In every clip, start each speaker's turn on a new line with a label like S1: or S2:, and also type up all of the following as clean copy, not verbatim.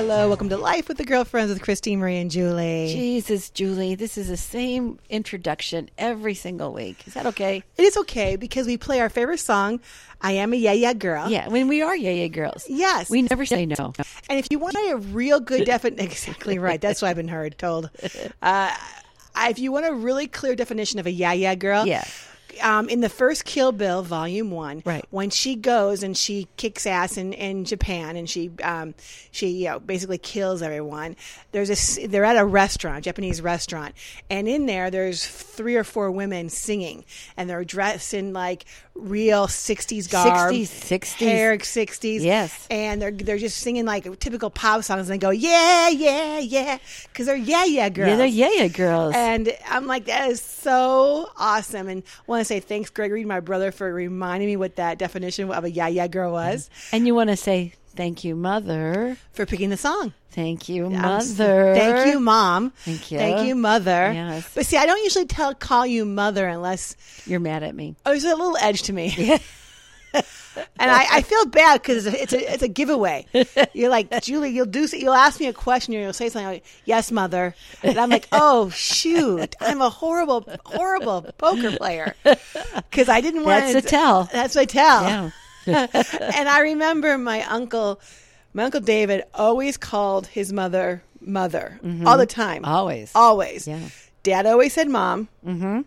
S1: Hello, welcome to Life with the Girlfriends with Christine, Marie, and Julie.
S2: Jesus, Julie, this is the same introduction every single week. Is that okay?
S1: It is okay because we play our favorite song, I Am a Yeah Yeah Girl.
S2: Yeah, when we are yeah girls.
S1: Yes.
S2: We never say no.
S1: And if you want a real good definition, exactly right. That's what I've been told. If you want a really clear definition of a yeah girl,
S2: Yeah.
S1: In the first Kill Bill, Volume 1,
S2: Right.
S1: when she goes and she kicks ass in Japan and she basically kills everyone, they're at a restaurant, Japanese restaurant, and in there's 3 or 4 women singing, and they're dressed in like real 60s garb.
S2: 60s.
S1: Hair 60s.
S2: Yes.
S1: And they're just singing like typical pop songs and they go, yeah, because they're yeah girls.
S2: Yeah, they're yeah girls.
S1: And I'm like, that is so awesome. And I want to say thanks, Gregory, my brother, for reminding me what that definition of a yeah girl was.
S2: And you want to say thank you, Mother.
S1: For picking the song.
S2: Thank you, Mother.
S1: Thank you, Mom.
S2: Thank you.
S1: Thank you, Mother.
S2: Yes.
S1: But see, I don't usually call you Mother unless
S2: You're mad at me.
S1: there's a little edge to me. Yeah. And I feel bad because it's a giveaway. You're like, Julie, you'll ask me a question or you'll say something like, yes, Mother. And I'm like, oh, shoot. I'm a horrible poker player. Because I didn't want
S2: That's a tell.
S1: That's a tell.
S2: Yeah.
S1: And I remember my uncle David always called his mother all the time. Always.
S2: Yeah.
S1: Dad always said mom. Mm-hmm.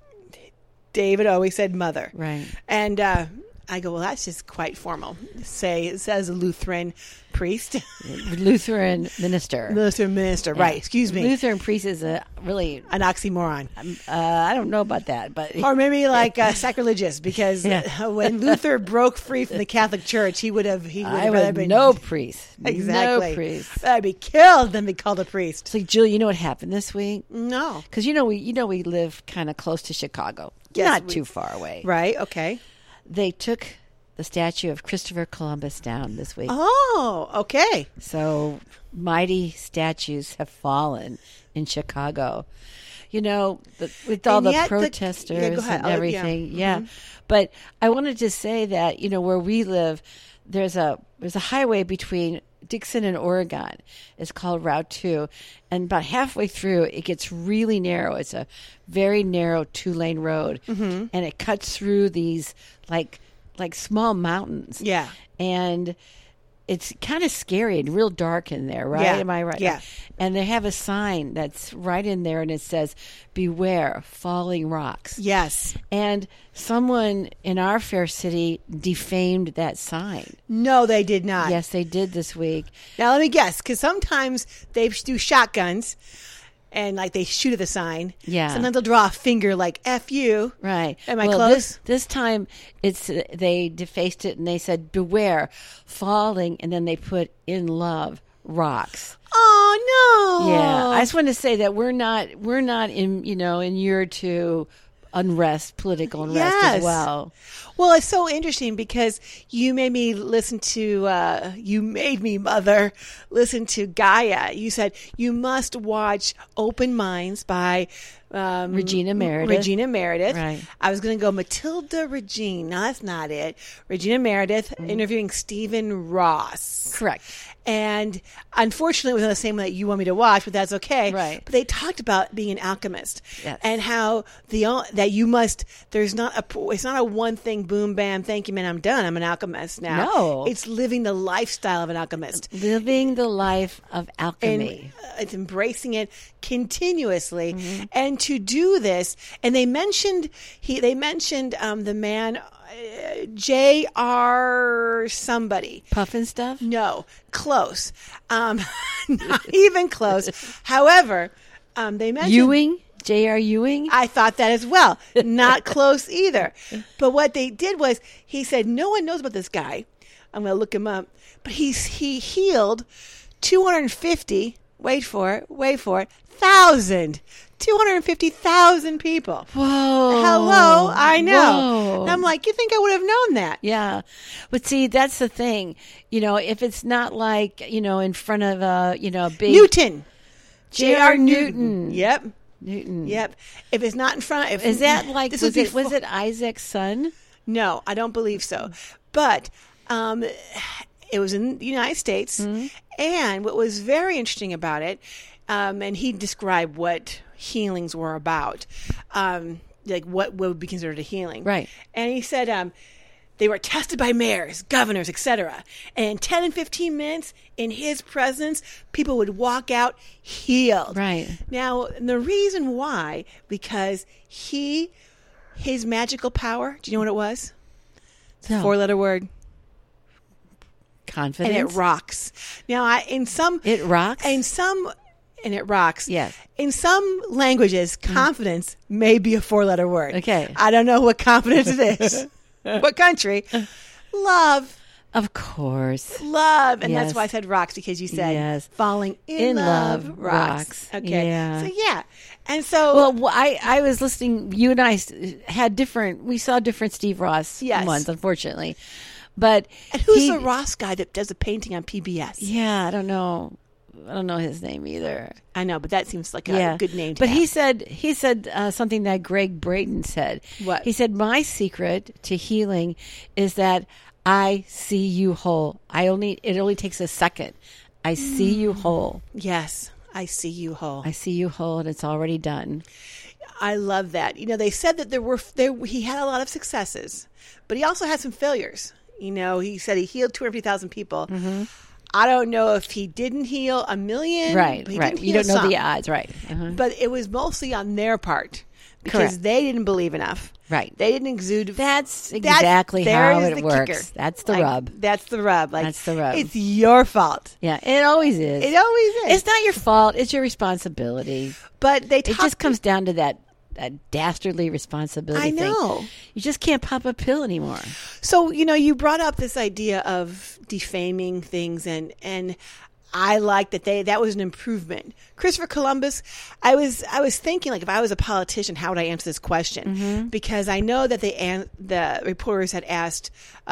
S1: David always said mother.
S2: Right.
S1: And I go, well, that's just quite formal. It says a Lutheran priest.
S2: Lutheran minister.
S1: Lutheran minister,
S2: Yeah.
S1: right. Excuse me.
S2: Lutheran priest is really
S1: An oxymoron.
S2: I don't know about that, but
S1: Or maybe like sacrilegious, because
S2: Yeah.
S1: when Luther broke free from the Catholic Church, he would have
S2: I
S1: rather
S2: would
S1: been
S2: no priest.
S1: Exactly.
S2: No priest.
S1: I'd be killed than be called a priest.
S2: So, Julie, you know what happened this week?
S1: No.
S2: Because we live kind of close to Chicago,
S1: Yes,
S2: not too far away.
S1: Right, okay.
S2: They took the statue of Christopher Columbus down this week.
S1: Oh, okay.
S2: So mighty statues have fallen in Chicago. With all
S1: And
S2: the
S1: yet
S2: protesters
S1: Yeah, go ahead.
S2: and everything. Yeah.
S1: Mhm.
S2: But I wanted to say that, where we live, there's a highway between Dixon and Oregon. It's called Route 2. And about halfway through, it gets really narrow. It's a very narrow 2-lane road. Mm-hmm. And it cuts through these like small mountains.
S1: Yeah.
S2: And it's kind of scary and real dark in there, right?
S1: Yeah.
S2: Am I right?
S1: Yeah.
S2: And they have a sign that's right in there, and it says, beware falling rocks.
S1: Yes.
S2: And someone in our fair city defamed that sign.
S1: No, they did not.
S2: Yes, they did this week.
S1: Now, let me guess, because sometimes they do shotguns and like they shoot at the sign.
S2: Yeah.
S1: Sometimes they'll draw a finger like F you.
S2: Right.
S1: Am I close?
S2: This time they defaced it and they said, beware falling, and then they put in love rocks.
S1: Oh, no.
S2: Yeah. I just want to say that we're not in, inured to unrest, political unrest
S1: Yes.
S2: as well.
S1: Well, it's so interesting because you made me Mother, listen to Gaia. You said you must watch Open Minds by
S2: Regina Meredith. Right.
S1: I was going to go Matilda Regine. No, that's not it. Regina Meredith interviewing Stephen Ross.
S2: Correct.
S1: And unfortunately, it was not the same one that you want me to watch, but that's okay.
S2: Right.
S1: But they talked about being an alchemist.
S2: Yes.
S1: And how that you must, it's not a one thing, boom, bam, thank you, man, I'm done. I'm an alchemist now.
S2: No.
S1: It's living the lifestyle of an alchemist.
S2: Living the life of alchemy.
S1: And it's embracing it continuously. And to do this, and they mentioned the man, J.R. somebody.
S2: Puffin stuff?
S1: No, close. Not even close. However, they mentioned
S2: Ewing? J.R. Ewing?
S1: I thought that as well. Not close either. But what they did was he said, no one knows about this guy. I'm going to look him up. But he healed 250, wait for it, 1,000. 250,000 people.
S2: Whoa.
S1: Hello, I know.
S2: Whoa.
S1: And I'm like, you think I would have known that?
S2: Yeah. But see, that's the thing. If it's not like, in front of a big...
S1: Newton.
S2: J.R. Newton.
S1: Yep.
S2: Newton.
S1: Yep. If it's not in front...
S2: Is that like...
S1: This
S2: Was
S1: would be
S2: it Isaac's son?
S1: No, I don't believe so. But It was in the United States. And what was very interesting about it, and he described what healings were about, like what would be considered a healing.
S2: Right.
S1: And he said they were tested by mayors, governors, etc. And in 10 and 15 minutes, in his presence, people would walk out healed.
S2: Right.
S1: Now, the reason why, because his magical power, do you know what it was? It's a
S2: No.
S1: 4-letter word.
S2: Confidence.
S1: And it rocks. Now,
S2: It rocks?
S1: and it rocks.
S2: Yes.
S1: In some languages, confidence may be a 4-letter word.
S2: Okay.
S1: I don't know what confidence it is. What country? Love.
S2: Of course.
S1: Love. And
S2: Yes.
S1: that's why I said rocks, because you said
S2: Yes.
S1: falling in love rocks. Okay.
S2: Yeah.
S1: So, yeah. And so.
S2: Well, I was listening. You and I we saw different Steve Ross
S1: Yes.
S2: ones, unfortunately. But
S1: and who's the Ross guy that does the painting on PBS?
S2: Yeah, I don't know his name either.
S1: I know, but that seems like a good name to
S2: But
S1: have.
S2: he said something that Greg Brayton said.
S1: What?
S2: He said, my secret to healing is that I see you whole. It only takes a second. I see you whole.
S1: Yes, I see you whole.
S2: I see you whole, and it's already done.
S1: I love that. They said that he had a lot of successes, but he also had some failures. He said he healed 250,000 people.
S2: Mm-hmm.
S1: I don't know if he didn't heal 1 million.
S2: Right,
S1: but he
S2: right.
S1: did
S2: You
S1: heal
S2: don't know
S1: some.
S2: the odds, right. Uh-huh.
S1: But it was mostly on their part because
S2: Correct.
S1: they didn't believe enough.
S2: Right.
S1: They didn't exude.
S2: That's exactly how it works.
S1: Kicker.
S2: That's the rub.
S1: That's the rub.
S2: That's the rub.
S1: It's your fault.
S2: Yeah, it always is.
S1: It always is.
S2: It's not your fault. It's your responsibility.
S1: But
S2: It just comes down to that dastardly responsibility
S1: I know.
S2: thing. You just can't pop a pill anymore.
S1: So, you brought up this idea of defaming things, and I like that was an improvement. Christopher Columbus, I was thinking, like, if I was a politician, how would I answer this question? Because I know that the reporters had asked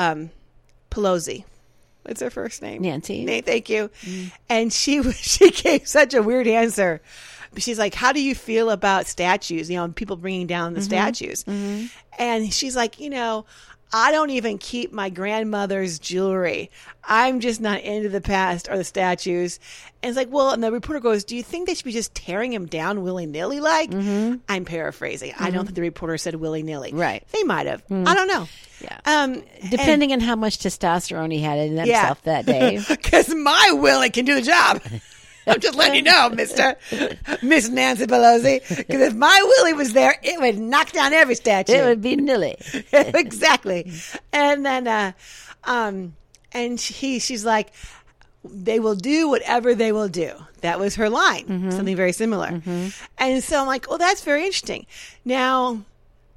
S1: Pelosi. What's her first name?
S2: Nancy.
S1: Thank you. And she gave such a weird answer. She's like, how do you feel about statues? People bringing down the statues. And she's like, I don't even keep my grandmother's jewelry. I'm just not into the past or the statues. And it's like, well, and the reporter goes, do you think they should be just tearing him down willy-nilly like? I'm paraphrasing. I don't think the reporter said willy-nilly.
S2: Right.
S1: They might have. I don't know.
S2: Yeah. Depending on how much testosterone he had in himself that day.
S1: Because my Willie can do the job. I'm just letting you know, Miss Nancy Pelosi. Because if my Willie was there, it would knock down every statue.
S2: It would be nilly.
S1: Exactly. And then, and she's like, they will do whatever they will do. That was her line. Something very similar. And so I'm like, oh, that's very interesting. Now,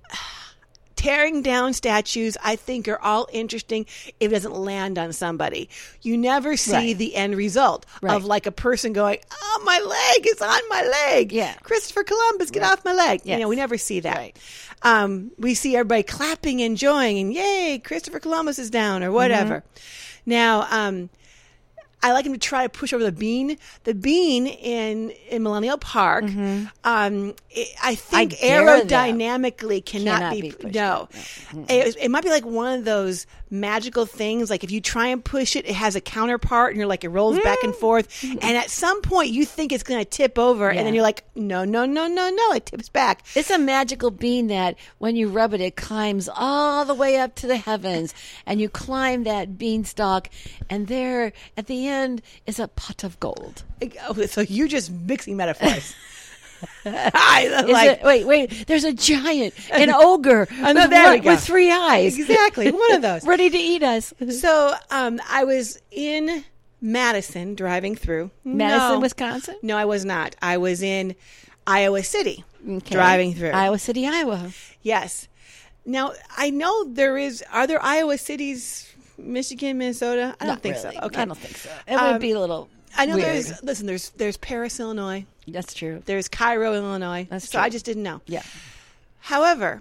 S1: tearing down statues, I think, are all interesting if it doesn't land on somebody. You never see the end result of like a person going, oh, my leg is on my leg.
S2: Yeah.
S1: Christopher Columbus, get off my leg.
S2: Yes.
S1: We never see that. We see everybody clapping, enjoying, and yay, Christopher Columbus is down or whatever. Now, I like him to try to push over the bean. The bean in Millennial Park, I think aerodynamically cannot be
S2: pushed.
S1: No. It might be like one of those magical things. Like if you try and push it, it has a counterpart, and you're like, it rolls back and forth. And at some point, you think it's going to tip over, and then you're like, no, it tips back.
S2: It's a magical bean that when you rub it, it climbs all the way up to the heavens, and you climb that beanstalk, and there at the end is a pot of gold.
S1: So you're just mixing metaphors.
S2: Wait. There's a giant, an ogre with 3 eyes.
S1: Exactly. One of those.
S2: Ready to eat us.
S1: So I was in Madison driving through.
S2: Madison, Wisconsin?
S1: No, I was not. I was in Iowa City driving through.
S2: Iowa City, Iowa.
S1: Yes. Now, I know are there Iowa cities, Michigan, Minnesota? I don't think so. Okay.
S2: I don't think so. It would be a little
S1: I know
S2: weird.
S1: there's Paris, Illinois.
S2: That's true.
S1: There's Cairo, Illinois.
S2: That's
S1: so
S2: true.
S1: I just didn't know.
S2: Yeah.
S1: However,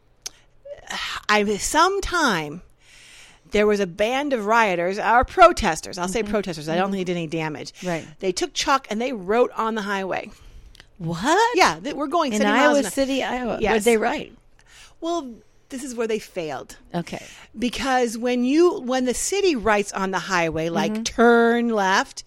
S1: sometime there was a band of rioters or protesters. I'll say protesters. I don't think they did any damage.
S2: Right.
S1: They took chalk and they wrote on the highway.
S2: What?
S1: Yeah, we're going
S2: in
S1: 70 miles
S2: Iowa
S1: an hour.
S2: City, Iowa.
S1: Yes.
S2: What did they write?
S1: Well, this is where they failed.
S2: Okay.
S1: Because when the city writes on the highway, like turn left,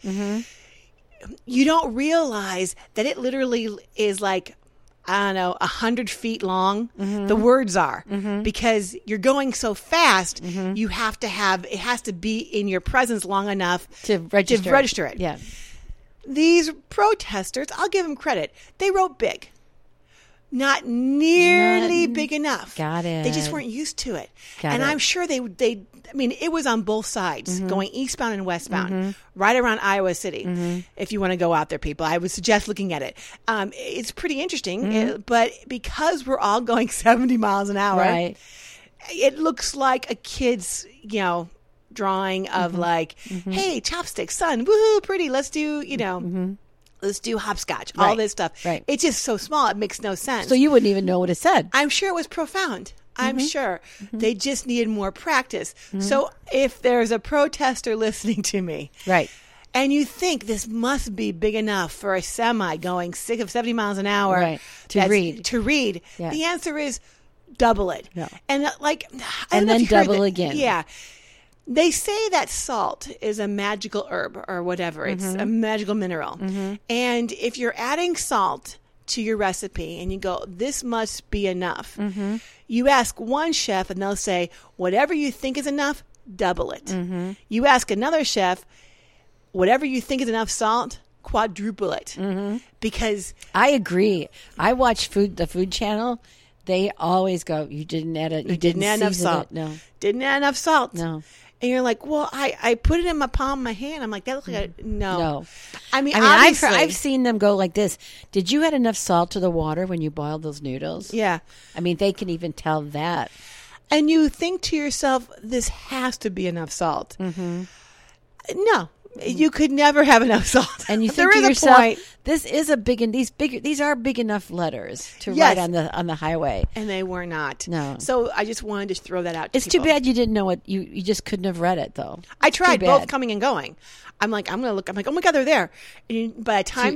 S1: you don't realize that it literally is like, I don't know, 100 feet long. The words are because you're going so fast. You have to it has to be in your presence long enough
S2: To register
S1: it.
S2: Yeah.
S1: These protesters, I'll give them credit. They wrote big. Not nearly big enough.
S2: Got it.
S1: They just weren't used to it.
S2: Got
S1: and
S2: it.
S1: I'm sure I mean, it was on both sides, going eastbound and westbound, right around Iowa City. If you want to go out there, people, I would suggest looking at it. It's pretty interesting, but because we're all going 70 miles an hour,
S2: Right.
S1: it looks like a kid's, drawing of like, hey, chopsticks, son, woohoo, pretty, let's do, let's do hopscotch, all
S2: Right.
S1: this stuff.
S2: Right.
S1: It's just so small, it makes no sense.
S2: So you wouldn't even know what it said.
S1: I'm sure it was profound. I'm sure. They just needed more practice. So if there's a protester listening to me,
S2: Right.
S1: and you think this must be big enough for a semi going 70 miles an hour
S2: Right. To read. Yeah.
S1: the answer is double it.
S2: Yeah.
S1: And I don't
S2: And
S1: know if
S2: then
S1: you heard
S2: double
S1: that-
S2: again.
S1: Yeah. They say that salt is a magical herb or whatever. It's a magical mineral. And if you're adding salt to your recipe and you go, this must be enough, you ask one chef and they'll say, whatever you think is enough, double it. You ask another chef, whatever you think is enough salt, quadruple it. Because
S2: I agree. I watch the Food Channel. They always go, you didn't add it. You didn't
S1: add enough
S2: season
S1: salt.
S2: it. No.
S1: Didn't add enough salt.
S2: No.
S1: And you're like, well, I put it in my palm of my hand. I'm like, that looks like a
S2: No.
S1: I mean,
S2: I've
S1: obviously,
S2: seen them go like this. Did you add enough salt to the water when you boiled those noodles?
S1: yeah.
S2: I mean, they can even tell that.
S1: And you think to yourself, this has to be enough salt. No, you could never have enough salt.
S2: And you
S1: There
S2: think to
S1: is a
S2: yourself,
S1: point.
S2: this is these are big enough letters to
S1: Yes.
S2: write on the highway.
S1: And they were not.
S2: No.
S1: So I just wanted to throw that out to
S2: It's too
S1: people.
S2: bad you didn't know it. You just couldn't have read it though.
S1: I tried
S2: Too
S1: both
S2: bad.
S1: coming and going. I'm like, I'm going to look. I'm like, oh my God, they're there. And by the time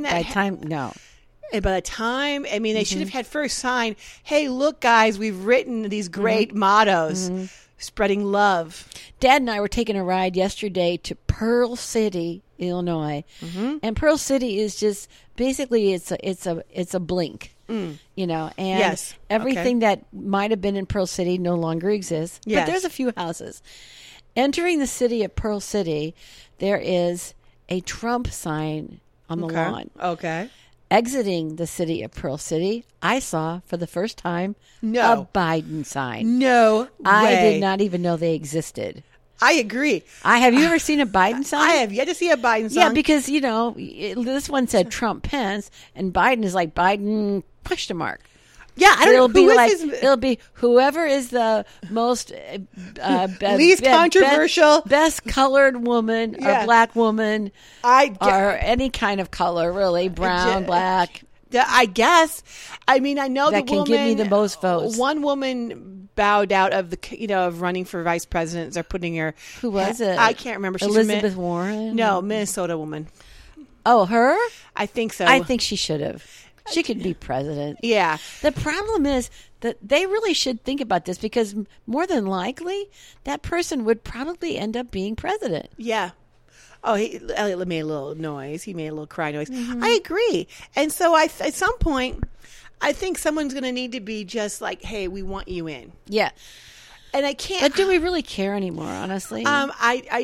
S1: I mean, they should have had first sign, hey, look, guys, we've written these great mottos, spreading love.
S2: Dad and I were taking a ride yesterday to Pearl City, Illinois, and Pearl City is just basically it's a blink, and
S1: Yes.
S2: everything that might have been in Pearl City no longer exists.
S1: Yes.
S2: But there's a few houses. Entering the city of Pearl City, there is a Trump sign on the lawn.
S1: Okay.
S2: Exiting the city of Pearl City, I saw for the first time
S1: No.
S2: a Biden sign.
S1: No
S2: I
S1: way.
S2: did not even know they existed.
S1: I agree.
S2: Have you ever seen a Biden sign?
S1: I have yet to see a Biden song.
S2: Yeah, because this one said Trump Pence, and Biden is like Biden question mark.
S1: Yeah, I don't know.
S2: It'll be
S1: Who is
S2: like
S1: this?
S2: it'll be whoever is the most
S1: Least controversial.
S2: best colored woman
S1: Yeah.
S2: or black woman
S1: I
S2: or any kind of color, really brown, black.
S1: I guess. I mean, I know
S2: That
S1: the
S2: can
S1: woman
S2: give me the most votes.
S1: One woman bowed out of of running for vice president. They're putting her.
S2: Who was it?
S1: I can't remember. She's
S2: Elizabeth
S1: from
S2: Warren.
S1: No, Minnesota woman.
S2: Oh, her?
S1: I think so.
S2: I think she should have. She could be president.
S1: Yeah.
S2: The problem is that they really should think about this because more than likely that person would probably end up being president.
S1: Yeah. Oh, Elliot made a little noise. He made a little cry noise.
S2: Mm-hmm.
S1: I agree. And so at some point, I think someone's going to need to be just like, hey, we want you in.
S2: Yeah.
S1: And I can't.
S2: But do we really care anymore, honestly?
S1: I'm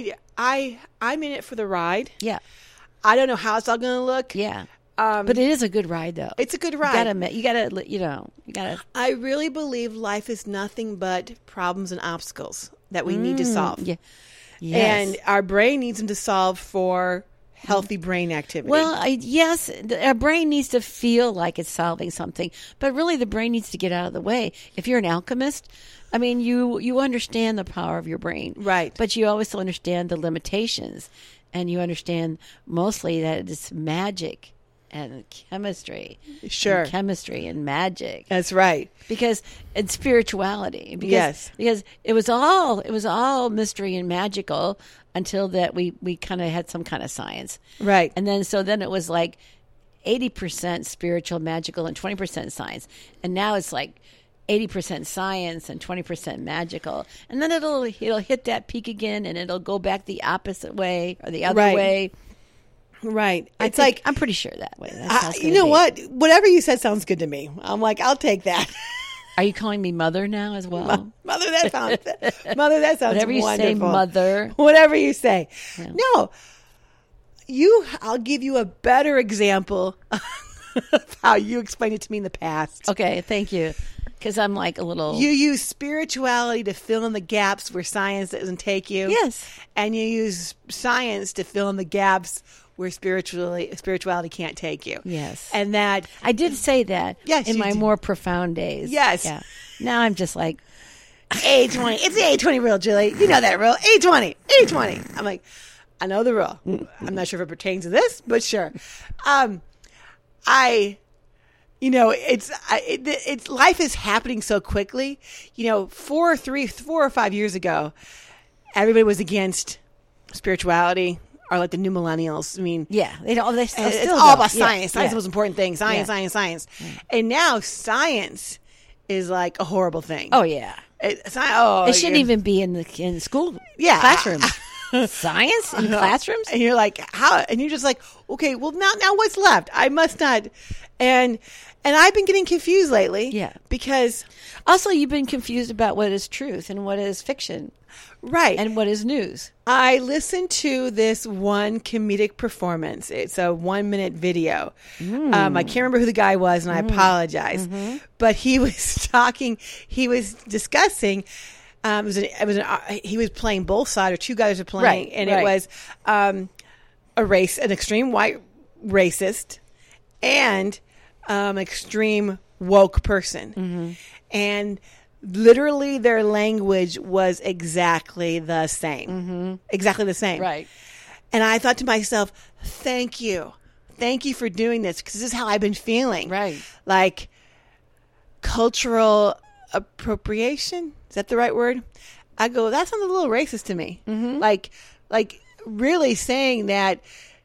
S1: in it for the ride.
S2: yeah.
S1: I don't know how it's all going to look.
S2: Yeah. But it is a good ride, though.
S1: It's a good ride.
S2: You gotta.
S1: I really believe life is nothing but problems and obstacles that we need to solve.
S2: Yeah. Yes.
S1: And our brain needs them to solve for healthy brain activity.
S2: Well, yes, our brain needs to feel like it's solving something, but really the brain needs to get out of the way. If you're an alchemist, I mean, you understand the power of your brain.
S1: Right.
S2: But you also understand the limitations, and you understand mostly that it's magic and chemistry.
S1: Sure.
S2: And chemistry and magic.
S1: That's right.
S2: Because it's spirituality. Because,
S1: Yes.
S2: Because it was all mystery and magical until that we kind of had some kind of science.
S1: Right.
S2: And then it was like 80% spiritual, magical, and 20% science. And now it's like 80% science and 20% magical. And then it'll hit that peak again, and it'll go back the opposite way or the other
S1: Right.
S2: way.
S1: Right.
S2: It's like I'm pretty sure that way. That's how it's
S1: you
S2: gonna
S1: know
S2: be.
S1: what? Whatever you said sounds good to me. I'm like, I'll take that.
S2: Are you calling me mother now as well?
S1: Mother, that sounds
S2: Whatever you say,
S1: wonderful.
S2: mother.
S1: Whatever you say.
S2: Yeah.
S1: No. I'll give you a better example of how you explained it to me in the past.
S2: Okay, thank you. Because I'm like a little.
S1: You use spirituality to fill in the gaps where science doesn't take you.
S2: Yes.
S1: And you use science to fill in the gaps where spirituality can't take you.
S2: Yes.
S1: And that
S2: I did say that
S1: Yes,
S2: in
S1: you
S2: my
S1: did.
S2: more profound days.
S1: Yes.
S2: Yeah. Now I'm just like,
S1: 80-20. It's the 80-20 rule, Julie. You know that rule. 80-20. 80-20. I'm like, I know the rule. I'm not sure if it pertains to this, but sure. It's life is happening so quickly. 4 or 5 years ago, everybody was against spirituality, or like the new millennials. I mean,
S2: yeah, they don't. They
S1: it's
S2: still
S1: all
S2: don't.
S1: about
S2: Yeah,
S1: science. Science
S2: yeah.
S1: is the most important thing. Science,
S2: Yeah.
S1: science. And now science is like a horrible thing.
S2: Oh yeah,
S1: It
S2: shouldn't even be in school.
S1: Yeah.
S2: classrooms. Science in classrooms.
S1: And you're like, how? And you're just like, okay, well now what's left? I must not. And I've been getting confused lately.
S2: Yeah.
S1: Because
S2: Also, you've been confused about what is truth and what is fiction
S1: right.
S2: and what is news.
S1: I listened to this one comedic performance. It's a 1-minute video. I can't remember who the guy was, and I apologize. But he was talking. He was discussing. He was playing both sides, or two guys were playing,
S2: Right,
S1: and
S2: right.
S1: it was an extreme white racist, and extreme woke person, and literally their language was exactly the same. Exactly the same.
S2: Right.
S1: And I thought to myself, thank you for doing this, because this is how I've been feeling.
S2: Right.
S1: Like cultural appropriation. Is that the right word? I go, that sounds a little racist to me. Like really saying that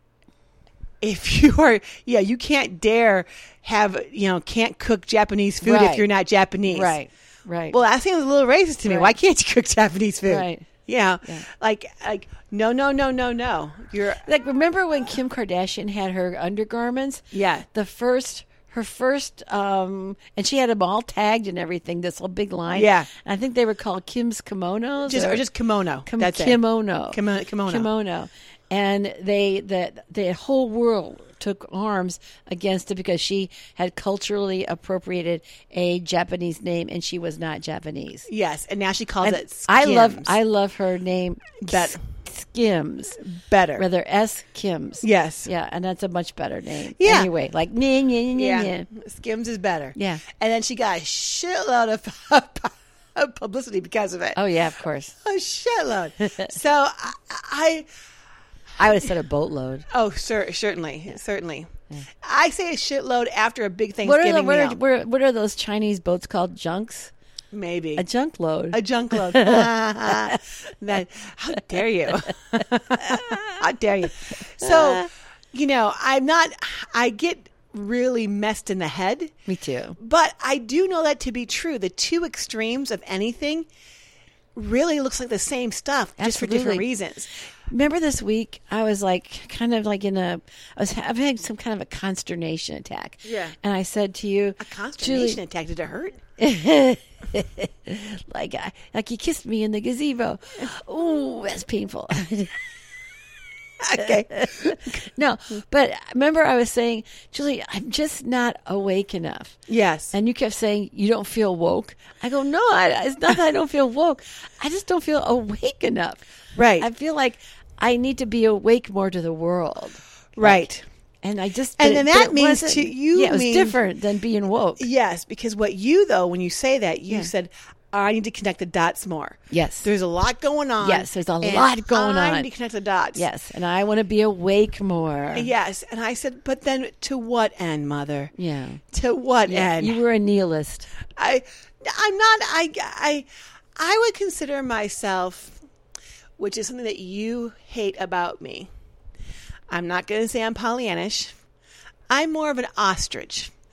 S1: if you are, you can't dare have, can't cook Japanese food if
S2: Right.
S1: you're not Japanese.
S2: Right. Right.
S1: Well, that seems a little racist to me.
S2: Right.
S1: Why can't you cook Japanese food?
S2: Right.
S1: Yeah.
S2: Yeah.
S1: Like, no. You're,
S2: like, remember when Kim Kardashian had her undergarments?
S1: yeah.
S2: Her first, and she had them all tagged and everything. This whole big line.
S1: Yeah.
S2: And I think they were called Kim's kimonos,
S1: Or just kimono. That's it.
S2: kimono.
S1: Kimono.
S2: And the whole world took arms against it because she had culturally appropriated a Japanese name, and she was not Japanese.
S1: Yes. And now she calls
S2: And
S1: it Skims.
S2: I love her name.
S1: Bet-
S2: Skims.
S1: better.
S2: Rather S. Kims.
S1: Yes.
S2: Yeah, and that's a much better name.
S1: Yeah.
S2: Anyway, like nya, nya, nya,
S1: Yeah.
S2: nya.
S1: Skims is better.
S2: Yeah.
S1: And then she got a shitload of publicity because of it.
S2: Oh yeah, of course.
S1: A shitload. So
S2: I would have said a boatload.
S1: certainly. I say a shitload after a big
S2: What
S1: Thanksgiving meal.
S2: what are those Chinese boats called? Junks?
S1: Maybe.
S2: A junk load.
S1: A junk load. How dare you? How dare you? So, I get really messed in the head.
S2: Me too.
S1: But I do know that to be true. The two extremes of anything really looks like the same stuff, just for different
S2: Absolutely.
S1: reasons.
S2: Remember this week, I was like, kind of like I was having some kind of a consternation attack.
S1: Yeah.
S2: And I said to you,
S1: A consternation attack. Did it hurt?
S2: like you kissed me in the gazebo. Ooh, that's painful.
S1: Okay.
S2: No, but remember I was saying, Julie, I'm just not awake enough.
S1: Yes.
S2: And you kept saying, you don't feel woke. I go, no, it's not that I don't feel woke. I just don't feel awake enough.
S1: Right.
S2: I feel like I need to be awake more to the world.
S1: Right.
S2: And I just,
S1: And then that
S2: it
S1: means
S2: wasn't-
S1: to you
S2: yeah, it was
S1: mean-
S2: different than being woke.
S1: Yes, because what you, though, when you say that, you
S2: Yeah.
S1: said, I need to connect the dots more.
S2: Yes.
S1: There's a lot going on.
S2: Yes, there's a
S1: and
S2: lot going
S1: I
S2: on.
S1: need to connect the dots.
S2: Yes. And I want to be awake more.
S1: Yes. And I said, but then to what end, Mother?
S2: Yeah.
S1: To what end?
S2: You were a nihilist.
S1: I'm not. I would consider myself, which is something that you hate about me. I'm not going to say I'm Pollyannish. I'm more of an ostrich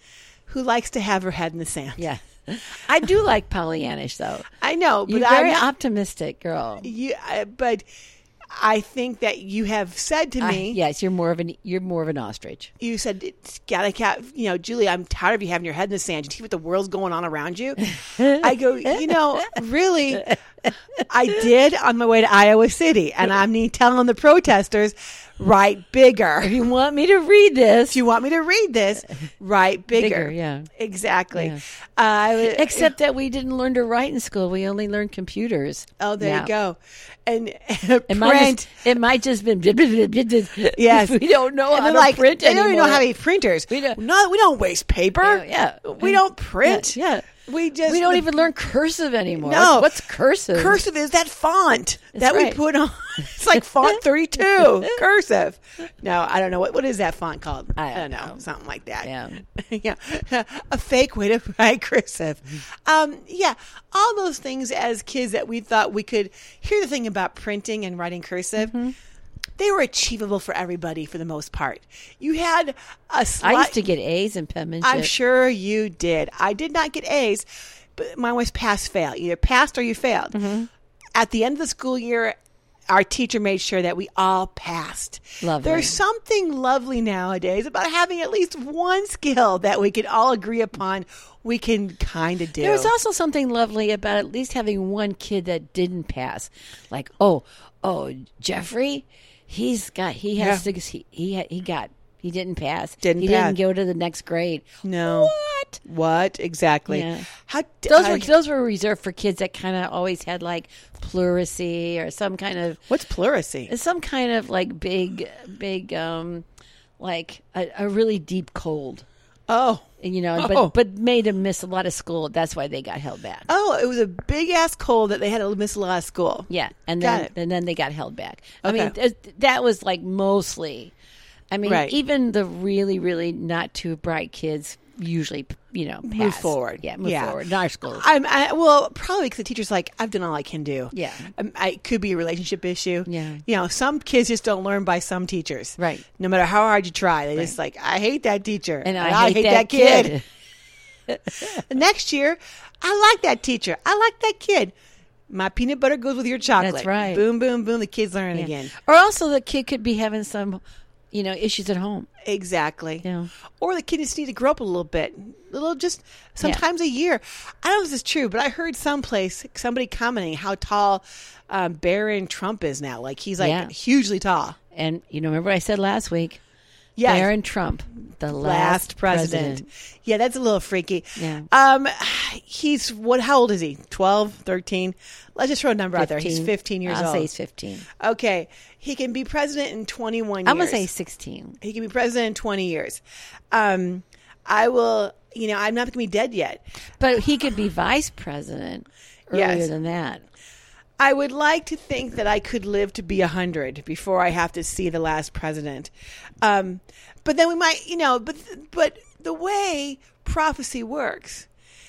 S1: who likes to have her head in the sand.
S2: Yeah. I do like Pollyannish, though.
S1: I know, but
S2: You're very
S1: I'm
S2: optimistic, girl.
S1: but I think that you have said to me,
S2: Yes, you're more of an ostrich.
S1: you said, Julie, I'm tired of you having your head in the sand. You see what the world's going on around you? I go, really, I did on my way to Iowa City, and I'm telling the protesters, write bigger.
S2: If you want me to read this,
S1: If you want me to read this, write bigger.
S2: yeah.
S1: Exactly.
S2: Yeah. Except that we didn't learn to write in school. We only learned computers.
S1: Oh, there you go. And
S2: It might just been
S1: Yes.
S2: We don't know
S1: and
S2: how
S1: they're
S2: to print
S1: They don't even know
S2: anymore.
S1: how to use printers. We don't waste paper.
S2: Yeah.
S1: We don't print.
S2: Yeah.
S1: We
S2: don't even learn cursive anymore.
S1: No.
S2: What's cursive?
S1: Cursive is that font that
S2: right.
S1: we put on. It's like font 32, cursive. No, I don't know. What is that font called? I don't know. Something like that.
S2: Yeah.
S1: Yeah. A fake way to write cursive. Yeah. All those things as kids that we thought we could. Here's the thing about printing and writing cursive. Mm-hmm. They were achievable for everybody for the most part. You had a
S2: I used to get A's in penmanship.
S1: I'm sure you did. I did not get A's, but mine was pass-fail. Either passed or you failed. Mm-hmm. At the end of the school year, our teacher made sure that we all passed.
S2: Lovely.
S1: There's something lovely nowadays about having at least one skill that we can all agree upon we can kind of do.
S2: There was also something lovely about at least having one kid that didn't pass. Like, Jeffrey... He didn't pass. He didn't go to the next grade.
S1: No. What? Exactly.
S2: Yeah. Those were reserved for kids that kind of always had like pleurisy or some kind of.
S1: What's pleurisy?
S2: Some kind of like big, like a really deep cold.
S1: Oh.
S2: But made them miss a lot of school. That's why they got held back.
S1: Oh, it was a big ass cold that they had to miss a lot of school.
S2: Yeah, and then they got held back.
S1: Okay.
S2: I mean, that was like mostly. I mean,
S1: right.
S2: even the really, really not too bright kids usually, pass.
S1: Move forward.
S2: Yeah, move forward in our schools.
S1: Probably because the teacher's like, I've done all I can do.
S2: Yeah.
S1: It could be a relationship issue.
S2: Yeah.
S1: Some kids just don't learn by some teachers.
S2: Right.
S1: No matter how hard you try. They just like, I hate that teacher.
S2: And I hate that
S1: kid. Next year, I like that teacher. I like that kid. My peanut butter goes with your chocolate.
S2: That's right.
S1: Boom, boom, boom. The kid's learning again.
S2: Or also the kid could be having some, issues at home.
S1: Exactly.
S2: Yeah.
S1: Or the kid just need to grow up a little bit. Just sometimes a year. I don't know if this is true, but I heard somebody commenting how tall Barron Trump is now. Like he's hugely tall.
S2: And remember what I said last week?
S1: Yes.
S2: Barron Trump, the last president.
S1: Yeah, that's a little freaky.
S2: Yeah.
S1: He's how old is he? 12, 13? Let's just throw a number
S2: 15.
S1: out there. He's 15 years old.
S2: I'll say he's 15.
S1: Okay. He can be president in 21 years.
S2: I'm going to say 16.
S1: He can be president in 20 years. I will, I'm not going to be dead yet.
S2: But he could be vice president earlier than that.
S1: I would like to think that I could live to be 100 before I have to see the last president. But then we might, but the way prophecy works,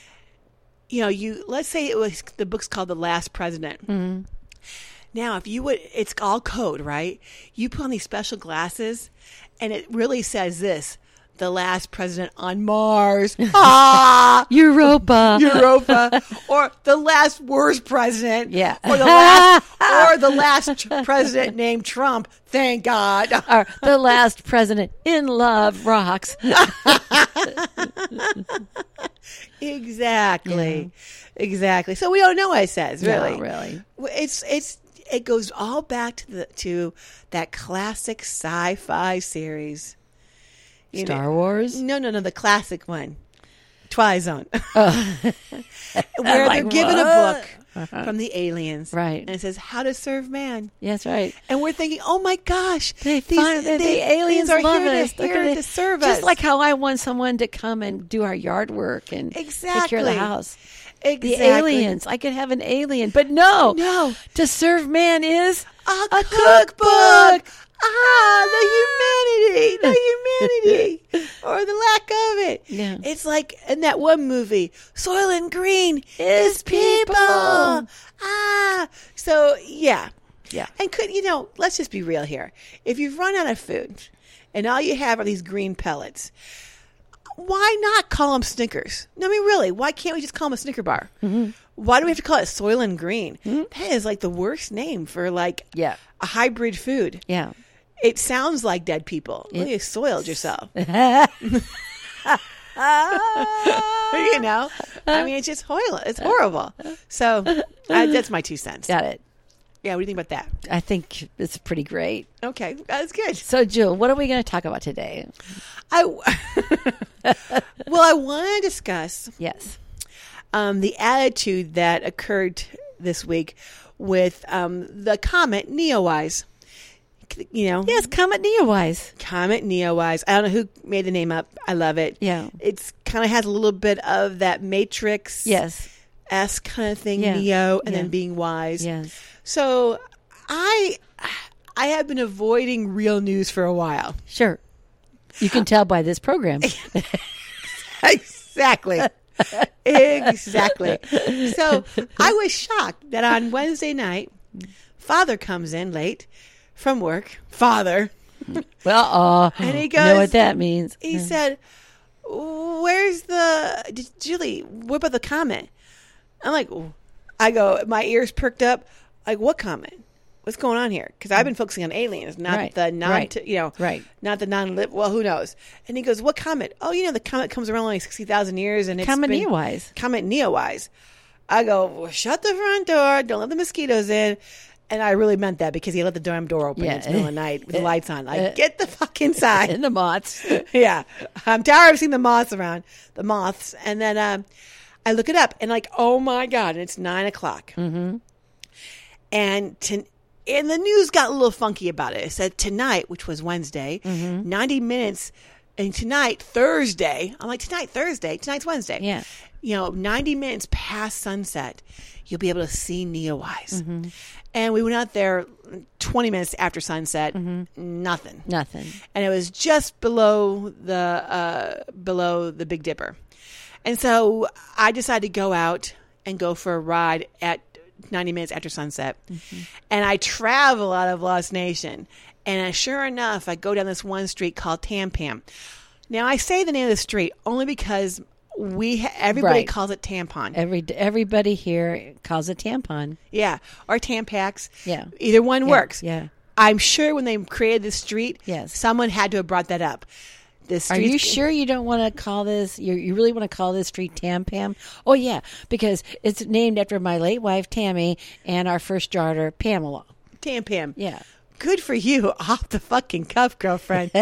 S1: let's say the book's called The Last President.
S2: Mm-hmm.
S1: Now, if you would, it's all code, right? You put on these special glasses and it really says this. The last president on Mars.
S2: Europa.
S1: Or the last worst president.
S2: Yeah.
S1: Or the last president named Trump. Thank God.
S2: Or the last president in love rocks.
S1: Exactly. So we don't know what it says, really.
S2: No, really.
S1: It goes all back to that classic sci-fi series.
S2: Star Wars?
S1: No, the classic one. Twilight Zone. Where they're given a book from the aliens.
S2: Right.
S1: And it says, How to Serve Man.
S2: Yes, right.
S1: And we're thinking, oh my gosh.
S2: The aliens
S1: are
S2: love
S1: here
S2: us.
S1: to serve us.
S2: Just like how I want someone to come and do our yard work and take care of the house.
S1: Exactly.
S2: The aliens. I could have an alien. But no. To serve man is
S1: a cookbook. The humanity, or the lack of it.
S2: Yeah.
S1: It's like in that one movie, Soylent Green is people. So yeah. And let's just be real here. If you've run out of food and all you have are these green pellets, why not call them Snickers? No, I mean, really, why can't we just call them a Snicker bar? Why do we have to call it Soylent Green? That is like the worst name for like a hybrid food.
S2: Yeah.
S1: It sounds like dead people. You soiled yourself. You know? I mean, it's just horrible. It's horrible. So that's my 2 cents.
S2: Got it.
S1: Yeah, what do you think about that?
S2: I think it's pretty great.
S1: Okay, that's good.
S2: So, Jill, what are we going to talk about today?
S1: I want to discuss
S2: Yes.
S1: the attitude that occurred this week with the Comet Neowise. You know,
S2: Yes, Comet Neowise.
S1: Comet Neowise. I don't know who made the name up. I love it.
S2: Yeah.
S1: It's kind of has a little bit of that Matrix esque kind of thing, Neo, and then being wise.
S2: Yes.
S1: So I have been avoiding real news for a while.
S2: Sure. You can tell by this program.
S1: Exactly. Exactly. So I was shocked that on Wednesday night, Father comes in late from work. Father.
S2: Well,
S1: and he
S2: you
S1: goes,
S2: know what that means.
S1: He said, where's Julie, what about the comment? I'm like, I go, my ears perked up. Like, what comment? What's going on here? Because I've been focusing on aliens, not the not the non-lip. Well, who knows? And he goes, "What comet? Oh, you know, the comet comes around only 60,000 years, and it's
S2: Comet Neowise.
S1: Comet Neowise." I go, well, shut the front door. Don't let the mosquitoes in. And I really meant that because he let the damn door open in the middle of the night with the lights on. Like, get the fuck inside.
S2: And the moths.
S1: Yeah, I'm tired of seeing the moths around. The moths, and then I look it up, and like, oh my god, and it's 9:00. Mm-hmm. And the news got a little funky about it. It said tonight, which was Wednesday, 90 minutes, and tonight, Thursday. I'm like, tonight, Thursday? Tonight's Wednesday.
S2: Yeah.
S1: 90 minutes past sunset, you'll be able to see Neowise. And we went out there 20 minutes after sunset, nothing. And it was just below the Big Dipper. And so I decided to go out and go for a ride at 90 minutes after sunset. And I travel out of Lost Nation. And sure enough, I go down this one street called Tampam. Now, I say the name of the street only because everybody calls it Tampon.
S2: Everybody here calls it Tampon.
S1: Yeah, or Tampax.
S2: Yeah.
S1: Either one works.
S2: Yeah.
S1: I'm sure when they created this street,
S2: Yes.
S1: someone had to have brought that up.
S2: Are you sure you don't want to call this, you really want to call this street Tampam? Oh, yeah, because it's named after my late wife, Tammy, and our first daughter, Pamela.
S1: Tampam.
S2: Yeah.
S1: Good for you. Off the fucking cuff, girlfriend.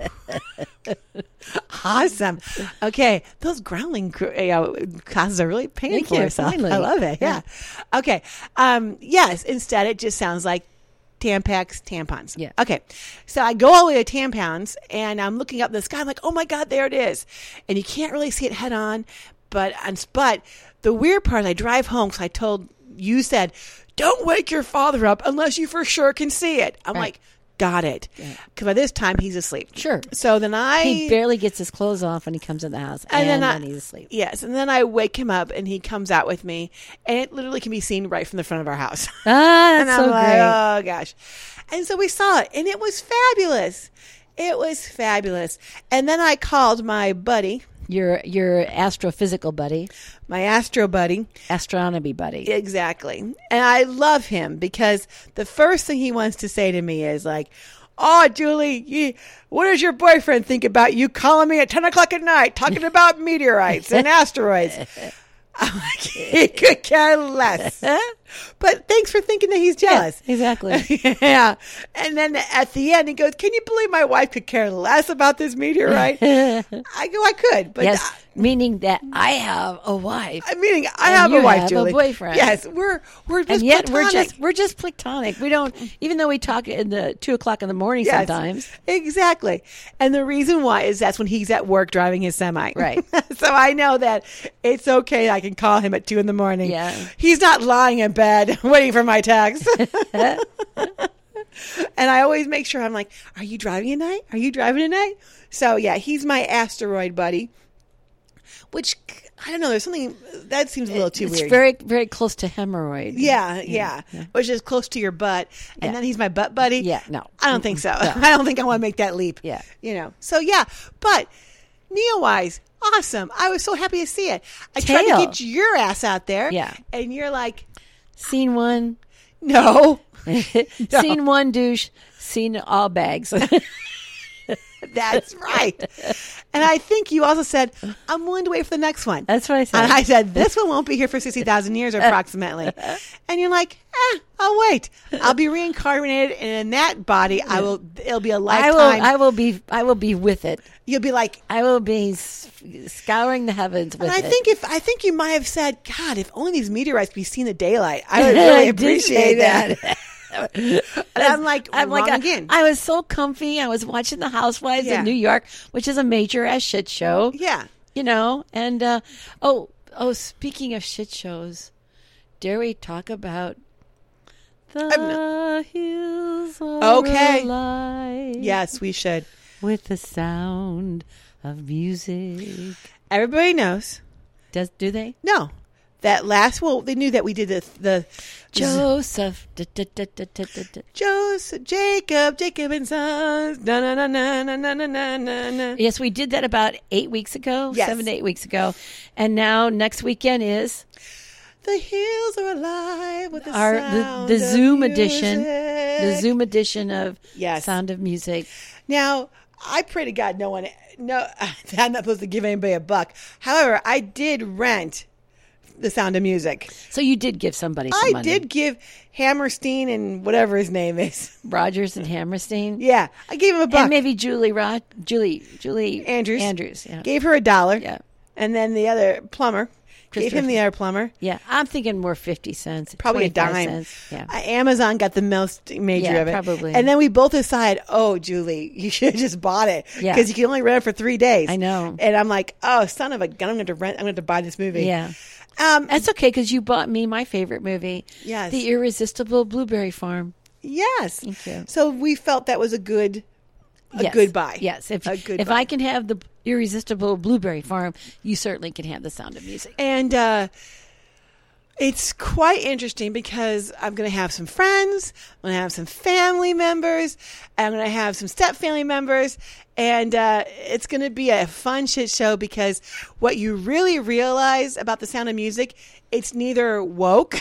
S1: Awesome. Okay. Those growling classes are really painful.
S2: Thank you. Finally.
S1: I love it. Yeah. Okay. Yes. Instead, it just sounds like Tampax, tampons.
S2: Yeah.
S1: Okay. So I go all the way to tampons, and I'm looking up in the sky. I'm like, oh my God, there it is. And you can't really see it head on. But the weird part is I drive home because you said, don't wake your father up unless you for sure can see it. I'm like, got it. Because by this time, he's asleep.
S2: Sure.
S1: So then
S2: he barely gets his clothes off when he comes in the house. And then he's asleep.
S1: Yes. And then I wake him up, and he comes out with me. And it literally can be seen right from the front of our house.
S2: Ah, that's
S1: and I'm
S2: so
S1: like,
S2: great.
S1: oh, gosh. And so we saw it, and it was fabulous. It was fabulous. And then I called my buddy.
S2: Your astrophysical buddy.
S1: My astro buddy.
S2: Astronomy buddy.
S1: Exactly. And I love him because the first thing he wants to say to me is like, oh, Julie, what does your boyfriend think about you calling me at 10 o'clock at night talking about meteorites and asteroids? I'm like, he could care less. But thanks for thinking that he's jealous.
S2: Yeah, exactly.
S1: Yeah. And then at the end, he goes, can you believe my wife could care less about this meteorite? I go, I could. But
S2: yes, meaning that I have a wife.
S1: Meaning I have a wife, Julie.
S2: A boyfriend.
S1: Yes, we're just
S2: and yet
S1: platonic.
S2: we're just platonic. We don't, even though we talk in the 2 o'clock in the morning sometimes.
S1: Exactly. And the reason why is that's when he's at work driving his semi.
S2: Right.
S1: So I know that it's okay. I can call him at 2 a.m.
S2: Yeah.
S1: He's not lying in bed waiting for my text. And I always make sure I'm like, are you driving at night? Are you driving at night? So yeah, he's my asteroid buddy. Which, I don't know, there's something that seems a little too weird.
S2: It's very, very close to hemorrhoid.
S1: Yeah. Which is close to your butt. And then he's my butt buddy.
S2: Yeah, no.
S1: I don't think so.
S2: No.
S1: I don't think I want to make that leap.
S2: Yeah.
S1: So yeah. But Neowise, awesome. I was so happy to see it. I tried to get your ass out there.
S2: Yeah.
S1: And you're like,
S2: Scene one.
S1: no.
S2: Scene one, douche. Scene all bags.
S1: That's right. And I think you also said, I'm willing to wait for the next one.
S2: That's what I said.
S1: And I said, this one won't be here for 60,000 years approximately. And you're like, I'll wait. I'll be reincarnated, and in that body, it'll be a lifetime.
S2: I will be with it.
S1: You'll be like,
S2: I will be scouring the heavens with
S1: and
S2: it.
S1: I think you might have said, God, if only these meteorites could be seen in daylight, I would really appreciate that. And I'm like, again.
S2: I was so comfy. I was watching The Housewives in New York, which is a major ass shit show.
S1: Yeah.
S2: You know, and speaking of shit shows, dare we talk about The Hills Are Alive?
S1: Yes, we should.
S2: With the sound of music.
S1: Everybody knows.
S2: Do they?
S1: No. That they knew that we did the
S2: Joseph.
S1: Joseph, Jacob and Sons. Na na na na na na na na na.
S2: Yes, we did that about 8 weeks ago,
S1: Yes.
S2: 7 to 8 weeks ago. And now next weekend is
S1: The Hills Are Alive with the sound
S2: the Zoom
S1: of
S2: edition.
S1: music.
S2: The Zoom edition of
S1: Yes.
S2: Sound of Music.
S1: Now, I pray to God I'm not supposed to give anybody a buck. However, I did rent The Sound of Music.
S2: So you did give somebody some money.
S1: I did give Hammerstein and whatever his name is.
S2: Rogers and Hammerstein.
S1: Yeah, I gave him a buck.
S2: And maybe Julie
S1: Andrews.
S2: Andrews, yeah.
S1: Gave her $1.
S2: Yeah.
S1: And then the other plumber. Gave him the other plumber.
S2: Yeah, I'm thinking more 50 cents.
S1: Probably a
S2: 25
S1: dime.
S2: Cents. Yeah.
S1: Amazon got the most major of it.
S2: Probably.
S1: And then we both decided, Julie, you should have just bought it.
S2: Yeah.
S1: Because you can only rent it for 3 days.
S2: I know.
S1: And I'm like, son of a gun, I'm going to buy this movie.
S2: Yeah. That's okay because you bought me my favorite movie.
S1: Yes.
S2: The Irresistible Blueberry Farm.
S1: Yes.
S2: Thank you.
S1: So we felt that was a good buy.
S2: Yes. If
S1: buy.
S2: I can have the Irresistible Blueberry Farm, you certainly can have The Sound of Music.
S1: And it's quite interesting because I'm going to have some friends, I'm going to have some family members, I'm going to have some step family members, and it's going to be a fun shit show because what you really realize about The Sound of Music, it's neither woke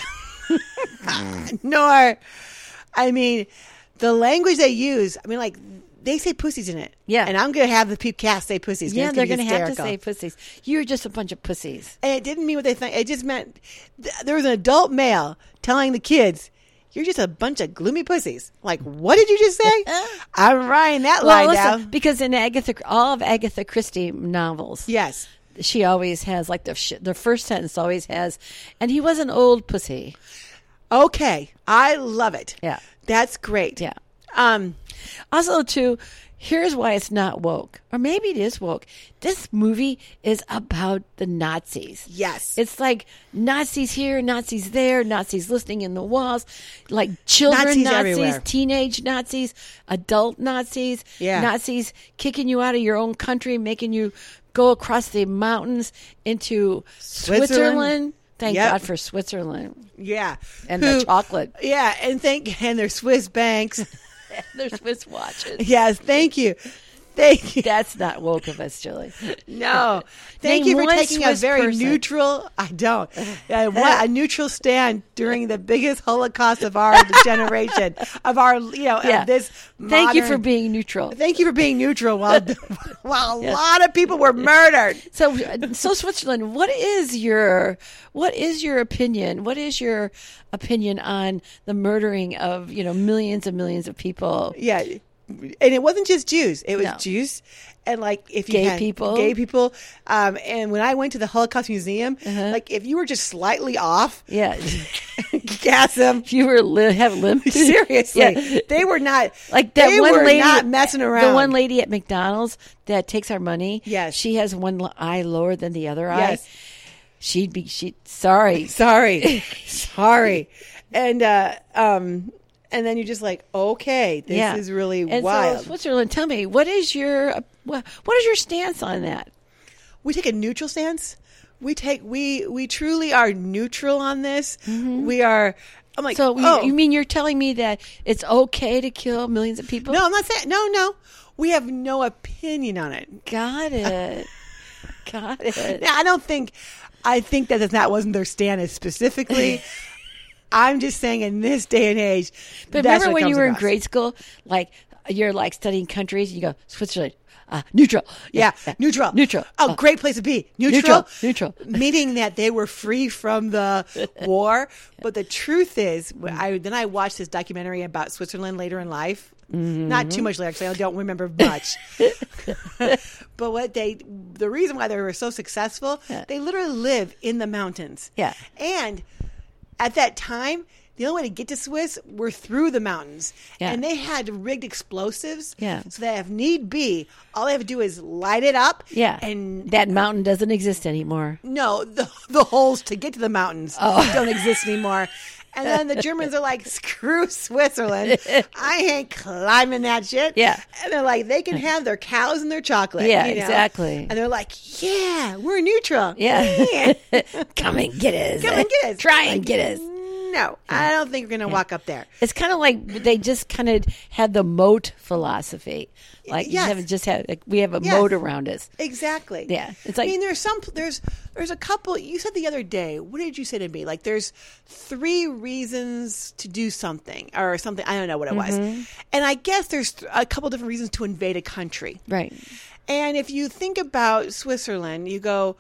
S1: nor, the language they use, like, they say pussies in it.
S2: Yeah.
S1: And I'm going to have the cast say pussies.
S2: Yeah, they're
S1: going to
S2: have to say pussies. You're just a bunch of pussies.
S1: And it didn't mean what they think. It just meant there was an adult male telling the kids, you're just a bunch of gloomy pussies. Like, what did you just say? I'm writing that line down.
S2: Because in all of Agatha Christie novels,
S1: yes,
S2: she always has, like, the first sentence always has, and he was an old pussy.
S1: Okay. I love it.
S2: Yeah.
S1: That's great.
S2: Yeah. Also, too, here's why it's not woke. Or maybe it is woke. This movie is about the Nazis.
S1: Yes.
S2: It's like Nazis here, Nazis there, Nazis listening in the walls, like children Nazis,
S1: everywhere.
S2: teenage Nazis, adult Nazis, Nazis kicking you out of your own country, making you go across the mountains into Switzerland. Thank God for Switzerland.
S1: Yeah.
S2: And the chocolate.
S1: Yeah. And their Swiss banks.
S2: Their Swiss watches.
S1: Yes. Thank you. Thank you.
S2: That's not woke of us, Julie.
S1: No. Thank you for taking a very neutral, a neutral stand during the biggest Holocaust of our generation, of our, of this modern.
S2: Thank you for being neutral.
S1: Thank you for being neutral while a lot of people were murdered.
S2: So Switzerland, what is your opinion? What is your opinion on the murdering of, millions and millions of people?
S1: Yeah. And it wasn't just Jews. It was Jews and if you
S2: gay people.
S1: And when I went to the Holocaust Museum, if you were just slightly off, gas them.
S2: If you were have limp,
S1: seriously, they were not
S2: like that. They were lady,
S1: not messing around.
S2: The one lady at McDonald's that takes our money.
S1: Yes,
S2: she has one eye lower than the other eye.
S1: Yes,
S2: sorry,
S1: and then you're just like, okay, this is really wild.
S2: So Switzerland, tell me, what is your stance on that?
S1: We take a neutral stance. We truly are neutral on this. Mm-hmm. We are. I'm like,
S2: you mean you're telling me that it's okay to kill millions of people?
S1: No, I'm not saying. No. We have no opinion on it.
S2: Got it. got it.
S1: Now, I think that wasn't their stance specifically. I'm just saying in this day and age.
S2: But
S1: that's
S2: remember
S1: what
S2: when you
S1: comes
S2: were in
S1: across.
S2: grade school, like you're like studying countries, and you go Switzerland, neutral.
S1: Yeah, neutral.
S2: Neutral.
S1: Oh, great place to be. Neutral.
S2: Neutral.
S1: Meaning that they were free from the war. But the truth is, then I watched this documentary about Switzerland later in life. Not too much later, because I don't remember much. But the reason why they were so successful, they literally live in the mountains.
S2: Yeah.
S1: And at that time, the only way to get to Swiss were through the mountains.
S2: Yeah.
S1: And they had rigged explosives.
S2: Yeah.
S1: So that if need be, all they have to do is light it up.
S2: Yeah.
S1: And
S2: that mountain doesn't exist anymore.
S1: no, the holes to get to the mountains don't exist anymore. And then the Germans are like, screw Switzerland. I ain't climbing that shit.
S2: Yeah.
S1: And they're like, they can have their cows and their chocolate.
S2: Yeah,
S1: you know?
S2: exactly.
S1: And they're like, yeah, we're neutral.
S2: Yeah. Come and get us.
S1: Come and get us.
S2: Try and get us.
S1: No, I don't think we're going to walk up there.
S2: It's kind of like they just kind of had the moat philosophy. Like
S1: Yes.
S2: you haven't just had like, we have a
S1: Yes.
S2: moat around us.
S1: Exactly.
S2: Yeah. It's like
S1: I mean, there's a couple. You said the other day. What did you say to me? Like, there's 3 reasons to do something or something. I don't know what it was. And I guess there's a couple different reasons to invade a country.
S2: right.
S1: And if you think about Switzerland, you go,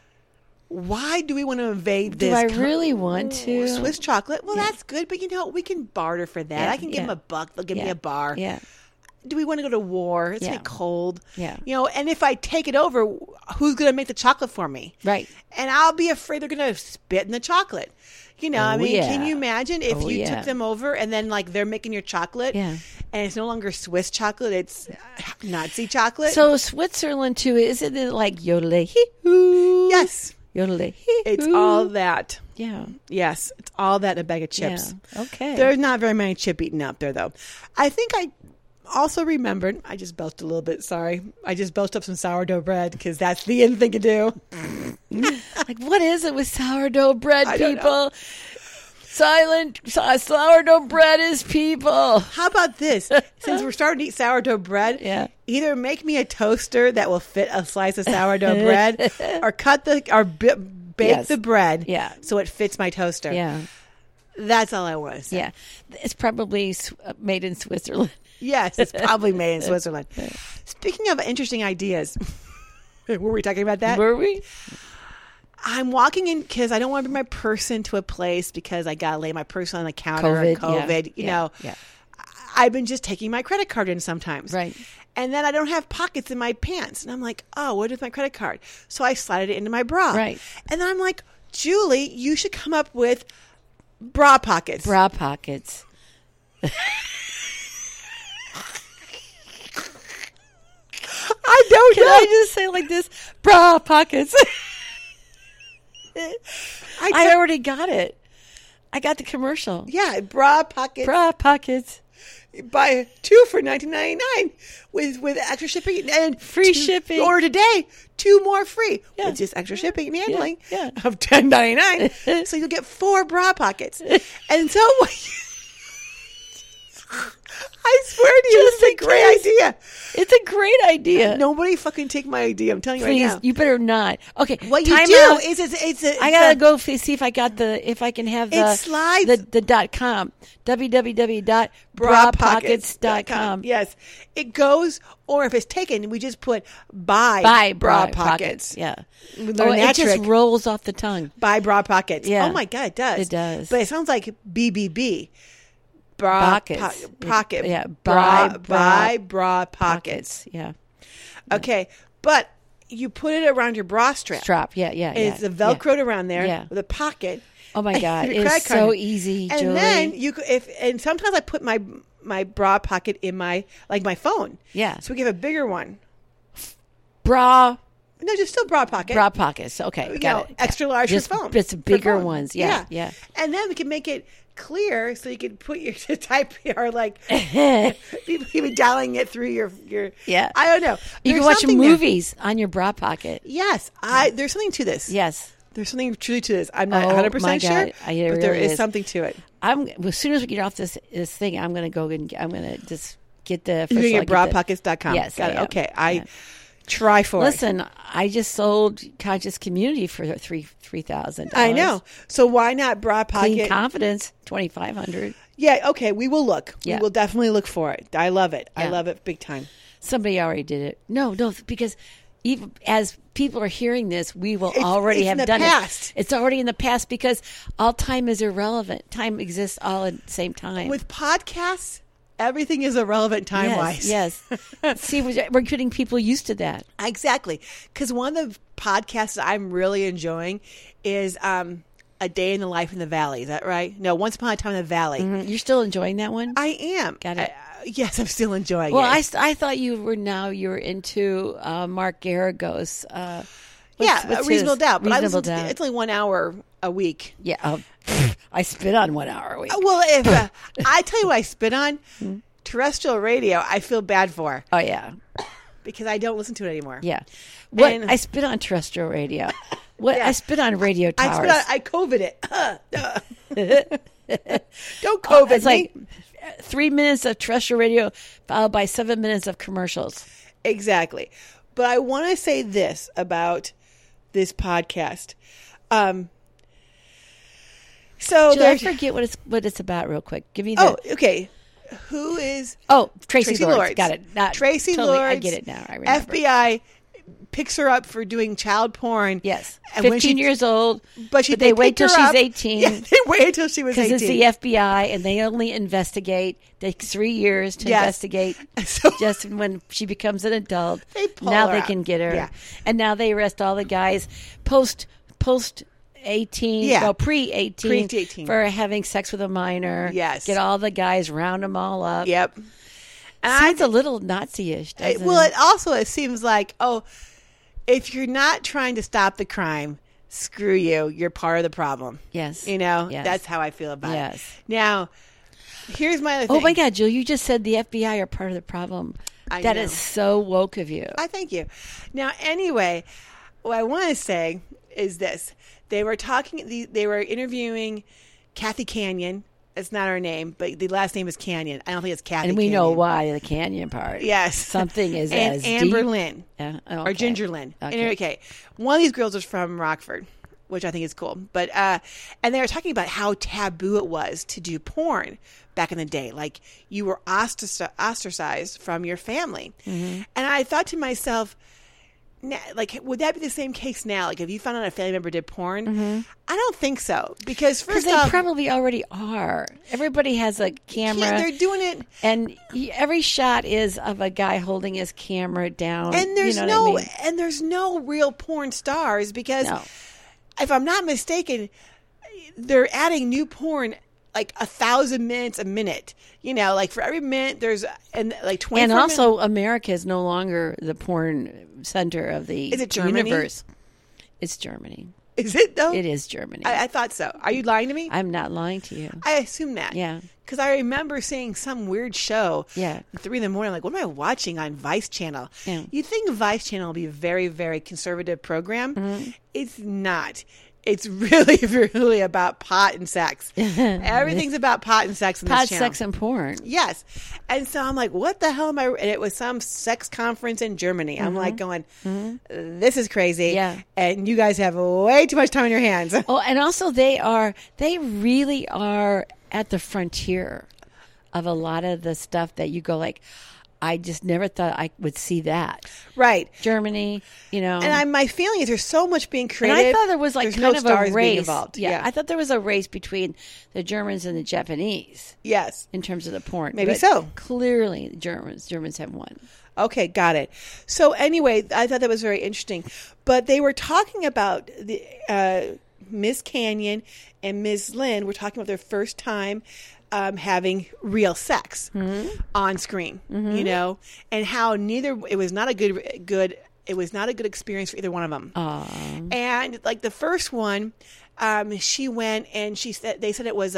S1: why do we want to invade this?
S2: Do I really want to?
S1: Swiss chocolate? Well, that's good, but we can barter for that.
S2: Yeah,
S1: I can give them $1. They'll give me a bar.
S2: Yeah.
S1: Do we want to go to war? It's
S2: Yeah.
S1: gonna be cold.
S2: Yeah.
S1: And if I take it over, who's going to make the chocolate for me?
S2: Right.
S1: And I'll be afraid they're going to spit in the chocolate. I mean,
S2: yeah.
S1: can you imagine if
S2: Oh,
S1: you
S2: yeah.
S1: took them over and then like they're making your chocolate
S2: Yeah.
S1: and it's no longer Swiss chocolate, it's Nazi chocolate?
S2: So Switzerland too, isn't it like yodelay hee hoo?
S1: yes,
S2: Yodelay hee
S1: it's
S2: hoo.
S1: all that.
S2: Yeah.
S1: Yes, it's all that in a bag of chips.
S2: Yeah. Okay.
S1: There's not very many chip eaten out there, though. I think I also remembered, I just belched a little bit, sorry. I just belched up some sourdough bread because that's the in thing to do.
S2: Like, what is it with sourdough bread,
S1: I don't know.
S2: people? Sourdough bread is people.
S1: How about this? Since we're starting to eat sourdough bread,
S2: Yeah.
S1: either make me a toaster that will fit a slice of sourdough bread or bake
S2: Yes.
S1: the bread
S2: Yeah.
S1: so it fits my toaster.
S2: Yeah.
S1: That's all I want to say.
S2: Yeah. It's probably made in Switzerland.
S1: Yes, it's probably made in Switzerland. Speaking of interesting ideas, were we talking about that?
S2: Were we?
S1: I'm walking in because I don't want to bring my purse into a place because I got to lay my purse on the counter.
S2: COVID. Yeah.
S1: You know, I've been just taking my credit card in sometimes.
S2: Right.
S1: And then I don't have pockets in my pants. And I'm like, oh, what is my credit card? So I slided it into my bra.
S2: Right.
S1: And then I'm like, Julie, you should come up with bra pockets.
S2: Bra pockets.
S1: I don't
S2: Can
S1: know.
S2: I just say like this? Bra pockets. I already got it. I got the commercial.
S1: Yeah, bra pockets.
S2: Bra pockets.
S1: Buy 2 for $19.99 with extra shipping and
S2: Free shipping.
S1: Order today, 2 more free
S2: Yeah.
S1: with just extra shipping and handling
S2: Yeah.
S1: of $10.99. So you'll get 4 bra pockets. And so I swear to you,
S2: Just
S1: this is a
S2: in
S1: great
S2: case.
S1: idea.
S2: It's a great idea.
S1: Nobody fucking take my idea. I'm telling you
S2: Please,
S1: right now.
S2: you better not. Okay,
S1: What you
S2: time
S1: do
S2: out.
S1: is it's
S2: I gotta go see if I got if I can have the
S1: It slides.
S2: the .com www.brapockets.com.
S1: Yes, it goes, or if it's taken, we just put buy bra pockets.
S2: Yeah.
S1: We learned
S2: It
S1: that
S2: just
S1: trick.
S2: rolls off the tongue.
S1: Buy bra pockets.
S2: Yeah.
S1: Oh my god, it does.
S2: It does.
S1: But it sounds like BBB. Bra
S2: Pockets.
S1: pocket.
S2: Yeah.
S1: Buy
S2: Buy
S1: bra pockets.
S2: Yeah.
S1: Okay, but you put it around your bra strap.
S2: Strap. Yeah. Yeah.
S1: And it's
S2: yeah,
S1: velcroed around there
S2: Yeah.
S1: with a pocket.
S2: Oh my God,
S1: Your
S2: it's
S1: credit card.
S2: so easy,
S1: And
S2: Julie.
S1: then you could, and sometimes I put my bra pocket in my phone.
S2: Yeah.
S1: So we give a bigger one.
S2: Bra
S1: No, just still bra pocket.
S2: pockets. Okay.
S1: You
S2: Got
S1: know,
S2: it.
S1: extra large
S2: Just,
S1: for phone.
S2: It's
S1: for
S2: bigger
S1: phone.
S2: ones. Yeah. Yeah.
S1: And then we can make it clear so you can put your type or like you be dialing it through your
S2: Yeah.
S1: I don't know.
S2: You
S1: There's
S2: can watch
S1: something there.
S2: movies on your bra pocket.
S1: Yes, there's something to this.
S2: Yes.
S1: There's something truly to this. I'm not
S2: Oh,
S1: 100%
S2: my
S1: sure,
S2: God.
S1: but
S2: It
S1: there
S2: really
S1: is
S2: is.
S1: something to it.
S2: As soon as we get off this thing, I'm gonna go and I'm gonna just get the.
S1: You're
S2: first of all,
S1: going to
S2: get
S1: get brawpockets.com.
S2: Yes,
S1: Got
S2: I
S1: it.
S2: am.
S1: Okay.
S2: Yeah.
S1: Try for it.
S2: Listen, I just sold Conscious Community for $3,000.
S1: I know. So why not Bra
S2: Clean
S1: Pocket?
S2: Confidence, $2,500.
S1: Yeah, okay, we will look.
S2: Yeah.
S1: We will definitely look for it. I love it. I
S2: Yeah.
S1: love it big time.
S2: Somebody already did it. No, because even as people are hearing this, we will already
S1: it's
S2: have
S1: in the
S2: done
S1: past.
S2: it. It's already in the past because all time is irrelevant. Time exists all at the same time.
S1: With podcasts, everything is irrelevant time-wise.
S2: Yes. See, we're getting people used to that.
S1: Exactly. Because one of the podcasts that I'm really enjoying is A Day in the Life in the Valley. Is that right? No, Once Upon a Time in the Valley.
S2: Mm-hmm. You're still enjoying that one?
S1: I am.
S2: Got it.
S1: Yes, I'm still enjoying
S2: Well,
S1: it.
S2: I thought you were into Mark Garagos.
S1: Reasonable
S2: his?
S1: Doubt. But
S2: Reasonable Doubt.
S1: it's only 1 hour a week.
S2: Yeah, I spit on 1 hour a week.
S1: Well, if I tell you what I spit on, terrestrial radio, I feel bad for
S2: Oh yeah,
S1: because I don't listen to it anymore.
S2: yeah. What
S1: And-
S2: I spit on terrestrial radio. What
S1: Yeah.
S2: I spit on radio towers.
S1: I COVID it. Don't COVID
S2: It's like
S1: me.
S2: 3 minutes of terrestrial radio followed by 7 minutes of commercials.
S1: Exactly. But I want to say this about this podcast. So
S2: Jill, I
S1: there's
S2: forget what it's about real quick. Give me the.
S1: Oh, okay. Who is
S2: Tracy Lords. Got it.
S1: Tracy
S2: totally,
S1: Lords.
S2: I get it now. I remember.
S1: FBI picks her up for doing child porn.
S2: Yes.
S1: And when
S2: 15
S1: she-
S2: years old.
S1: But
S2: they wait
S1: picked
S2: till
S1: her
S2: she's
S1: up.
S2: 18.
S1: Yeah, they wait until she was
S2: Because
S1: 18.
S2: it's the FBI and they only investigate. Takes 3 years to
S1: Yes.
S2: investigate.
S1: So-
S2: just when she becomes an adult,
S1: They pull
S2: now
S1: her
S2: they
S1: out.
S2: can get her.
S1: Yeah.
S2: And now they arrest all the guys post 18,
S1: Yeah.
S2: well, pre-18,
S1: Pre-18.
S2: for having sex with a minor.
S1: Yes.
S2: Get all the guys, round them all up.
S1: Yep.
S2: Sounds a little Nazi-ish, doesn't
S1: Well,
S2: it?
S1: it seems like, if you're not trying to stop the crime, screw you. You're part of the problem.
S2: Yes.
S1: You know,
S2: Yes.
S1: that's how I feel about
S2: Yes.
S1: it. Now, here's my other thing.
S2: Oh my God, Jill, you just said the FBI are part of the problem.
S1: I
S2: That
S1: know.
S2: is so woke of you.
S1: I thank you. Now, anyway, what I want to say is this. They were interviewing Kathy Canyon. It's not her name, but the last name is Canyon. I don't think it's Kathy
S2: And we
S1: Canyon.
S2: know why, the canyon part.
S1: Yes.
S2: Something is
S1: and
S2: as
S1: Amber
S2: deep.
S1: Lynn.
S2: Yeah. Oh,
S1: Or
S2: okay.
S1: Ginger Lynn.
S2: Okay.
S1: Okay. One of these girls was from Rockford, which I think is cool. But and they were talking about how taboo it was to do porn back in the day. Like you were ostracized from your family.
S2: Mm-hmm.
S1: And I thought to myself, like, would that be the same case now? Like, if you found out a family member did porn, I don't think so because
S2: Because
S1: first
S2: they
S1: off,
S2: probably already are. Everybody has a camera.
S1: they're doing it.
S2: And every shot is of a guy holding his camera down.
S1: And there's
S2: you know what I mean?
S1: and there's no real porn stars because
S2: No.
S1: if I'm not mistaken, they're adding new porn like 1,000 minutes a minute. You know, like for every minute there's like 24
S2: And
S1: minutes.
S2: also, America is no longer the porn center of the
S1: Is it Germany?
S2: universe. It's Germany.
S1: Is it though?
S2: It is Germany.
S1: I thought so. Are you lying to me?
S2: I'm not lying to you.
S1: I assume that.
S2: Yeah.
S1: Because I remember seeing some weird show.
S2: Yeah.
S1: At 3 a.m. I'm like, what am I watching on Vice Channel?
S2: Yeah.
S1: You'd think Vice Channel would be a very, very conservative program.
S2: Mm-hmm.
S1: It's not. It's really, really about pot and sex. Everything's about pot and sex in this
S2: Pot,
S1: channel.
S2: sex, and porn.
S1: Yes. And so I'm like, what the hell am I? And it was some sex conference in Germany. I'm like going, this is crazy.
S2: Mm-hmm. Yeah.
S1: And you guys have way too much time on your hands.
S2: Oh, and also they really are at the frontier of a lot of the stuff that you go like, I just never thought I would see that.
S1: Right.
S2: Germany, you know.
S1: And my feeling is there's so much being
S2: And
S1: creative.
S2: I thought there was like
S1: There's
S2: kind
S1: no
S2: of
S1: stars
S2: a
S1: being
S2: race.
S1: involved.
S2: Yeah, I thought there was a race between the Germans and the Japanese
S1: Yes.
S2: in terms of the porn.
S1: Maybe
S2: But
S1: so.
S2: Clearly, the Germans have won.
S1: Okay, got it. So anyway, I thought that was very interesting. But they were talking about the Miss Canyon and Ms. Lynn were talking about their first time having real sex on screen, you know, and how it was not a good experience for either one of them. And like the first one, she went and they said it was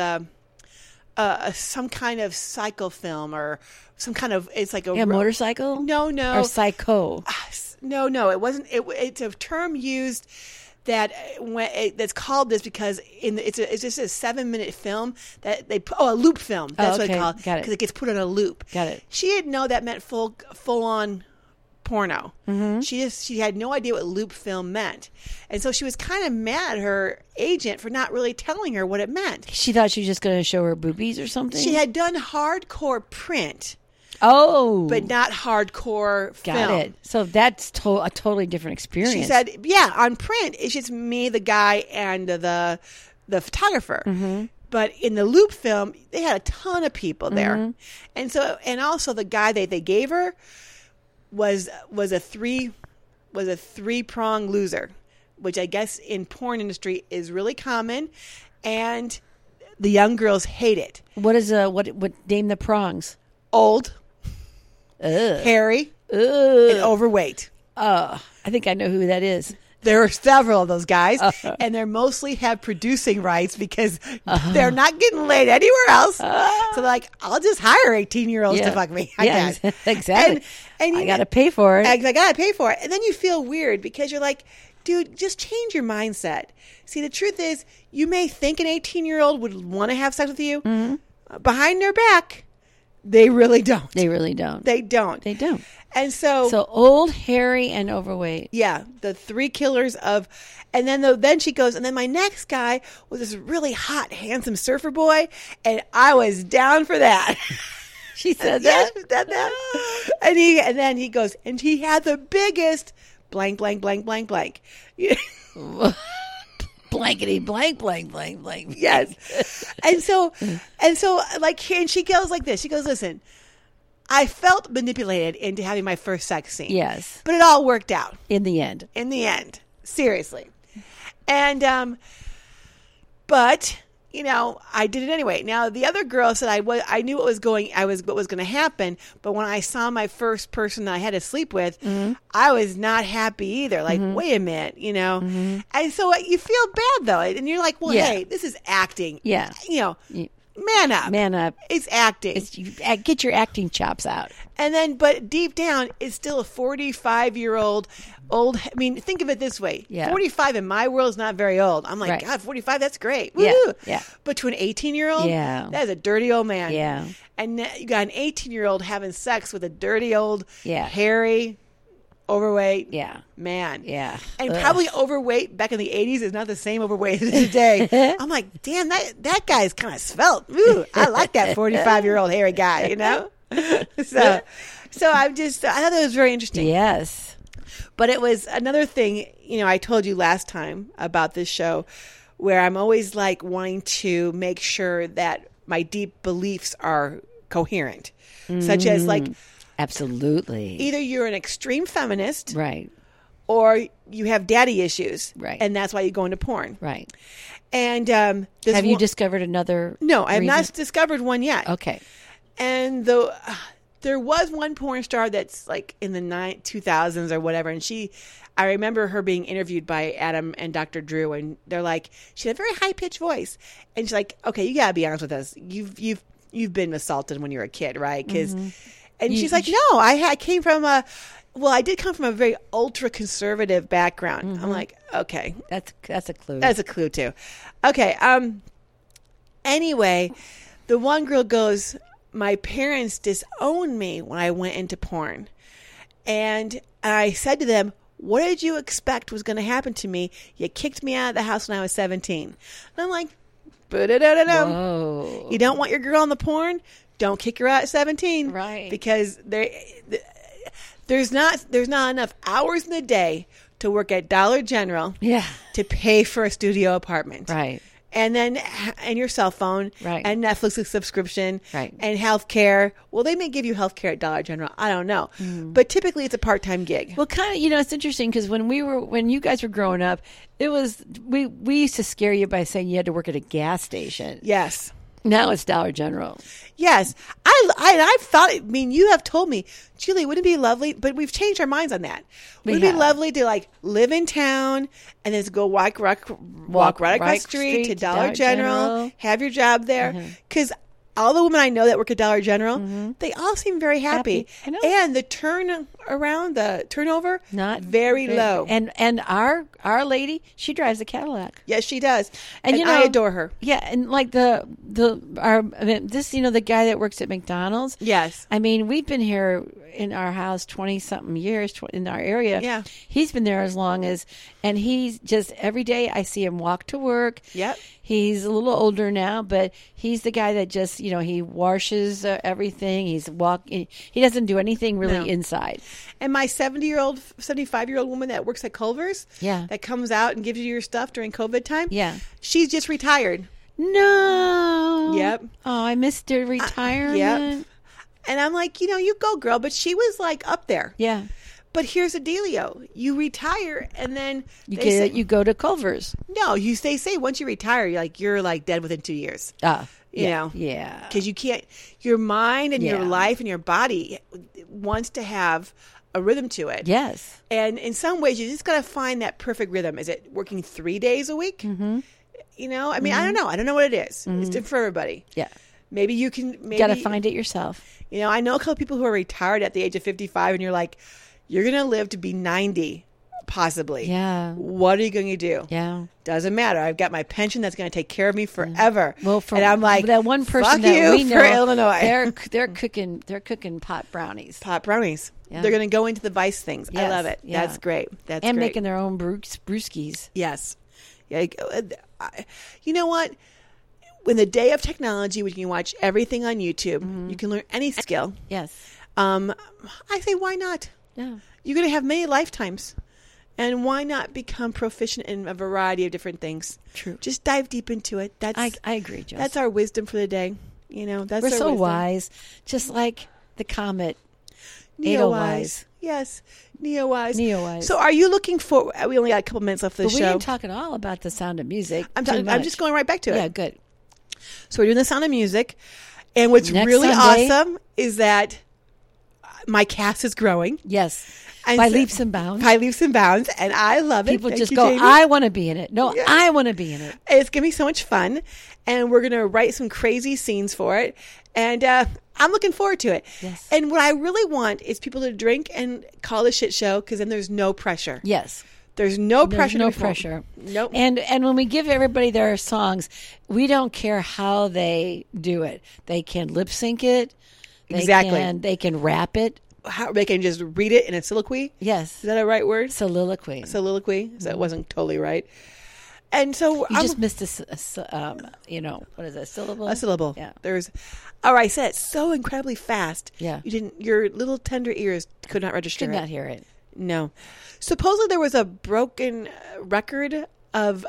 S1: some kind of cycle film or some kind of, it's like a
S2: motorcycle?
S1: No.
S2: Or psycho?
S1: No, it wasn't. It's a term used that that's called this because it's just a 7-minute film that they put. Oh, a loop film. That's what
S2: okay.
S1: it's called.
S2: Got it.
S1: Because it gets put on a loop.
S2: Got it.
S1: She didn't know that meant full on porno. Mm-hmm. She had no idea what loop film meant. And so she was kind of mad at her agent for not really telling her what it meant.
S2: She thought she was just going to show her boobies or something?
S1: She had done hardcore print.
S2: Oh.
S1: But not hardcore film.
S2: Got it. So that's a totally different experience.
S1: She said, yeah, on print, it's just me, the guy, and the photographer. Mm-hmm. But in the loop film, they had a ton of people there. Mm-hmm. And also the guy they gave her was a three-prong loser, which I guess in porn industry is really common, and the young girls hate it.
S2: What name the prongs?
S1: Old, hairy, and overweight.
S2: I think I know who that is.
S1: There are several of those guys, and they mostly have producing rights because they're not getting laid anywhere else. So they're like, I'll just hire 18-year-olds to fuck me. I guess.
S2: Exactly. And I got to pay for it.
S1: I got to pay for it. And then you feel weird because you're like, dude, just change your mindset. See, the truth is, you may think an 18-year-old would want to have sex with you. Mm-hmm. Behind their back, they really don't.
S2: They really don't.
S1: They don't.
S2: They don't.
S1: And so
S2: old, hairy, and overweight.
S1: Yeah, the three killers of, and then she goes, and then my next guy was this really hot, handsome surfer boy, and I was down for that.
S2: She said that.
S1: She said that. And then he goes, and he had the biggest blank, blank, blank, blank, blank.
S2: Blankety blank, blank, blank, blank.
S1: Yes. And so like, and she goes like this. She goes, listen, I felt manipulated into having my first sex scene.
S2: Yes.
S1: But it all worked out.
S2: In the end.
S1: Seriously. And, but, I did it anyway. Now, the other girl said I knew what was going to happen, but when I saw my first person that I had to sleep with, mm-hmm. I was not happy either. Like, mm-hmm. wait a minute, Mm-hmm. And so you feel bad, though. And you're like, well, hey, this is acting.
S2: Yeah.
S1: Man up.
S2: Man up.
S1: It's acting.
S2: Get your acting chops out.
S1: And then, but deep down, it's still a 45-year-old old. I mean, think of it this way.
S2: Yeah.
S1: 45 in my world is not very old. I'm like, God, 45, that's great.
S2: Yeah.
S1: Woo-hoo.
S2: Yeah.
S1: But to an 18-year-old, that is a dirty old man.
S2: Yeah.
S1: And you got an 18-year-old having sex with a dirty old, hairy, overweight man.
S2: Yeah.
S1: And probably overweight back in the 80s is not the same overweight as today. I'm like, damn, that guy's kind of svelte. Ooh, I like that 45-year-old hairy guy, So I thought that was very interesting.
S2: Yes.
S1: But it was another thing, I told you last time about this show where I'm always like wanting to make sure that my deep beliefs are coherent, such as like,
S2: absolutely.
S1: either you're an extreme feminist,
S2: right,
S1: or you have daddy issues,
S2: right,
S1: and that's why you go into porn,
S2: right.
S1: And
S2: have you discovered another?
S1: No, I have
S2: reason?
S1: not discovered one yet.
S2: Okay.
S1: And there was one porn star that's like in the 2000s or whatever, and I remember her being interviewed by Adam and Dr. Drew, and they're like, she had a very high pitched voice, and she's like, okay, you gotta be honest with us, you've been assaulted when you were a kid, right? Because. Mm-hmm. And she's like, no, I came from I did come from a very ultra conservative background. Mm-hmm. I'm like, okay.
S2: That's a clue.
S1: That's a clue too. Okay. Anyway, the one girl goes, my parents disowned me when I went into porn. And I said to them, what did you expect was going to happen to me? You kicked me out of the house when I was 17. And I'm like,
S2: whoa.
S1: You don't want your girl in the porn? Don't kick her out at 17,
S2: right? Because
S1: there's not enough hours in the day to work at Dollar General, to pay for a studio apartment,
S2: right?
S1: And your cell phone,
S2: right?
S1: And Netflix subscription,
S2: right?
S1: And healthcare. Well, they may give you healthcare at Dollar General. I don't know, but typically it's a part-time gig.
S2: Well, kind of, it's interesting because when you guys were growing up, it was we used to scare you by saying you had to work at a gas station.
S1: Yes.
S2: Now it's Dollar General.
S1: Yes. I've thought, you have told me, Julie, wouldn't it be lovely? But we've changed our minds on that. Wouldn't it be lovely to like live in town and then go walk right across the street to Dollar General, have your job there? Because all the women I know that work at Dollar General, they all seem very happy.
S2: I know.
S1: And the turnover,
S2: Not
S1: very low.
S2: And our lady, she drives a Cadillac.
S1: Yes, she does.
S2: And
S1: And
S2: you know,
S1: I adore her.
S2: Yeah, and like the guy that works at McDonald's.
S1: Yes.
S2: I mean, we've been here in our house 20-something years in our area.
S1: Yeah.
S2: He's been there as long as, and he's just, every day I see him walk to work.
S1: Yep.
S2: He's a little older now, but he's the guy that just, he washes everything. He doesn't do anything really
S1: No.
S2: inside.
S1: And my 75-year-old woman that works at Culver's,
S2: Yeah.
S1: that comes out and gives you your stuff during COVID time,
S2: Yeah.
S1: she's just retired.
S2: No.
S1: Yep.
S2: Oh, I missed the retirement.
S1: Yep. And I'm like, you go, girl. But she was like up there.
S2: Yeah.
S1: But here's the dealio: you retire, and then
S2: You go to Culver's.
S1: no. They say once you retire, you're like dead within 2 years. You know,
S2: Yeah.
S1: because you can't. Your mind and your
S2: Yeah.
S1: life and your body wants to have a rhythm to it.
S2: Yes.
S1: And in some ways, you just got to find that perfect rhythm. Is it working 3 days a week? Mm-hmm. I mean, I don't know. I don't know what it is. It's different for everybody.
S2: Yeah.
S1: Maybe you can. Maybe,
S2: Got to find it yourself.
S1: I know a couple people who are retired at the age of 55, and you're like, you're going to live to be 90, possibly.
S2: Yeah.
S1: What are you going to do?
S2: Yeah.
S1: Doesn't matter. I've got my pension that's going to take care of me forever.
S2: Well,
S1: and I'm like,
S2: that one person
S1: fuck
S2: that
S1: you
S2: we know,
S1: for Illinois.
S2: they're cooking pot brownies
S1: Pot brownies.
S2: Yeah.
S1: They're going to go into the vice things. I
S2: Yes.
S1: love it.
S2: Yeah.
S1: That's great. That's
S2: and
S1: great.
S2: making their own brewskis.
S1: Yes. Yeah. You know what? In the day of technology, we can watch everything on YouTube. You can learn any skill.
S2: Yes.
S1: I say, why not?
S2: Yeah.
S1: You're going to have many lifetimes. And why not become proficient in a variety of different things?
S2: True.
S1: Just dive deep into it.
S2: I agree, Jess.
S1: That's our wisdom for the day. That's
S2: We're
S1: our
S2: so
S1: wisdom.
S2: wise, just like the comet.
S1: Neo-wise. Yes. Neo-wise.
S2: Neo-wise.
S1: So are you looking for, we only got a couple minutes left of the
S2: But we
S1: show.
S2: didn't talk at all about the Sound of Music.
S1: I'm
S2: I'm
S1: just going right back to it.
S2: Yeah, good.
S1: So we're doing the Sound of Music. And what's
S2: Next
S1: really
S2: Sunday.
S1: awesome is that my cast is growing.
S2: Yes.
S1: And
S2: By
S1: so-
S2: leaps and bounds.
S1: By leaps and bounds. And I love it.
S2: People
S1: Thank
S2: just
S1: you,
S2: go,
S1: Jamie.
S2: I want to be in it. No,
S1: Yeah.
S2: I want to be in it.
S1: It's going to be so much fun. And we're going to write some crazy scenes for it. And I'm looking forward to it.
S2: Yes.
S1: And what I really want is people to drink and call the shit show, because then there's no pressure.
S2: Yes.
S1: There's no
S2: There's
S1: pressure.
S2: no
S1: to perform.
S2: pressure.
S1: Nope.
S2: And when we give everybody their songs, we don't care how they do it. They can lip sync it.
S1: Exactly.
S2: They can rap it.
S1: How they can just read it in a soliloquy.
S2: Yes.
S1: Is that a right word?
S2: Soliloquy.
S1: Soliloquy. So it wasn't totally right. And so
S2: You just missed what is that, syllable?
S1: a syllable.
S2: Yeah.
S1: All right, I said it so incredibly fast.
S2: Yeah.
S1: You didn't. Your little tender ears could not register
S2: Could
S1: it.
S2: not hear it.
S1: No. Supposedly there was a broken record of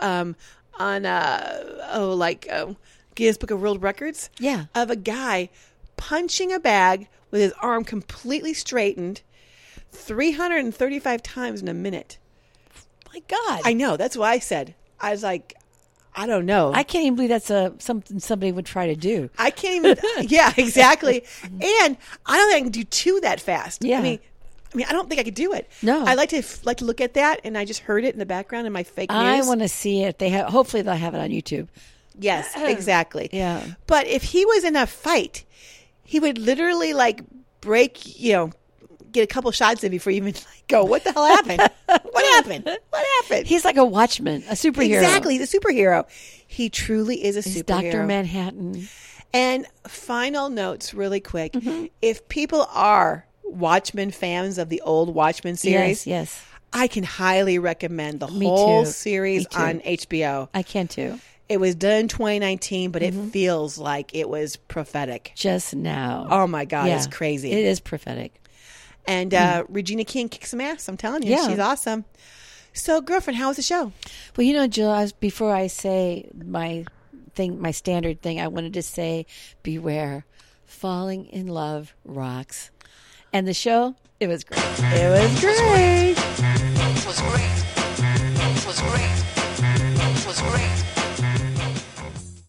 S1: Guinness Book of World Records.
S2: Yeah.
S1: Of a guy punching a bag with his arm completely straightened 335 times in a minute.
S2: My God.
S1: I know. That's what I said. I was like, I don't know.
S2: I can't even believe that's something somebody would try to do.
S1: I can't even. Yeah, exactly. And I don't think I can do two that fast.
S2: Yeah.
S1: I mean, I don't think I could do it.
S2: No.
S1: I like to look at that, and I just heard it in the background in my fake news.
S2: I want to see it. Hopefully they'll have it on YouTube.
S1: Yes, exactly.
S2: Yeah.
S1: But if he was in a fight, he would literally break, get a couple shots in before you even go, what the hell happened? What happened? What happened?
S2: He's like a watchman, a superhero.
S1: Exactly. He's a superhero. He truly is a
S2: He's
S1: superhero.
S2: Dr. Manhattan.
S1: And final notes really quick.
S2: Mm-hmm.
S1: If people are Watchmen fans of the old Watchmen series,
S2: Yes.
S1: I can highly recommend the
S2: Me
S1: whole
S2: too.
S1: series
S2: Me too.
S1: on HBO.
S2: I can too.
S1: It was done in 2019, but
S2: Mm-hmm.
S1: it feels like it was prophetic.
S2: Just now.
S1: Oh my God,
S2: Yeah.
S1: it's crazy.
S2: It is prophetic.
S1: And Regina King kicks some ass. I'm telling you,
S2: Yeah.
S1: she's awesome. So, girlfriend, how was the show?
S2: Well, Jill, before I say my standard thing, I wanted to say, beware, falling in love rocks. And the show, it was great.
S1: It was great.
S3: It was great.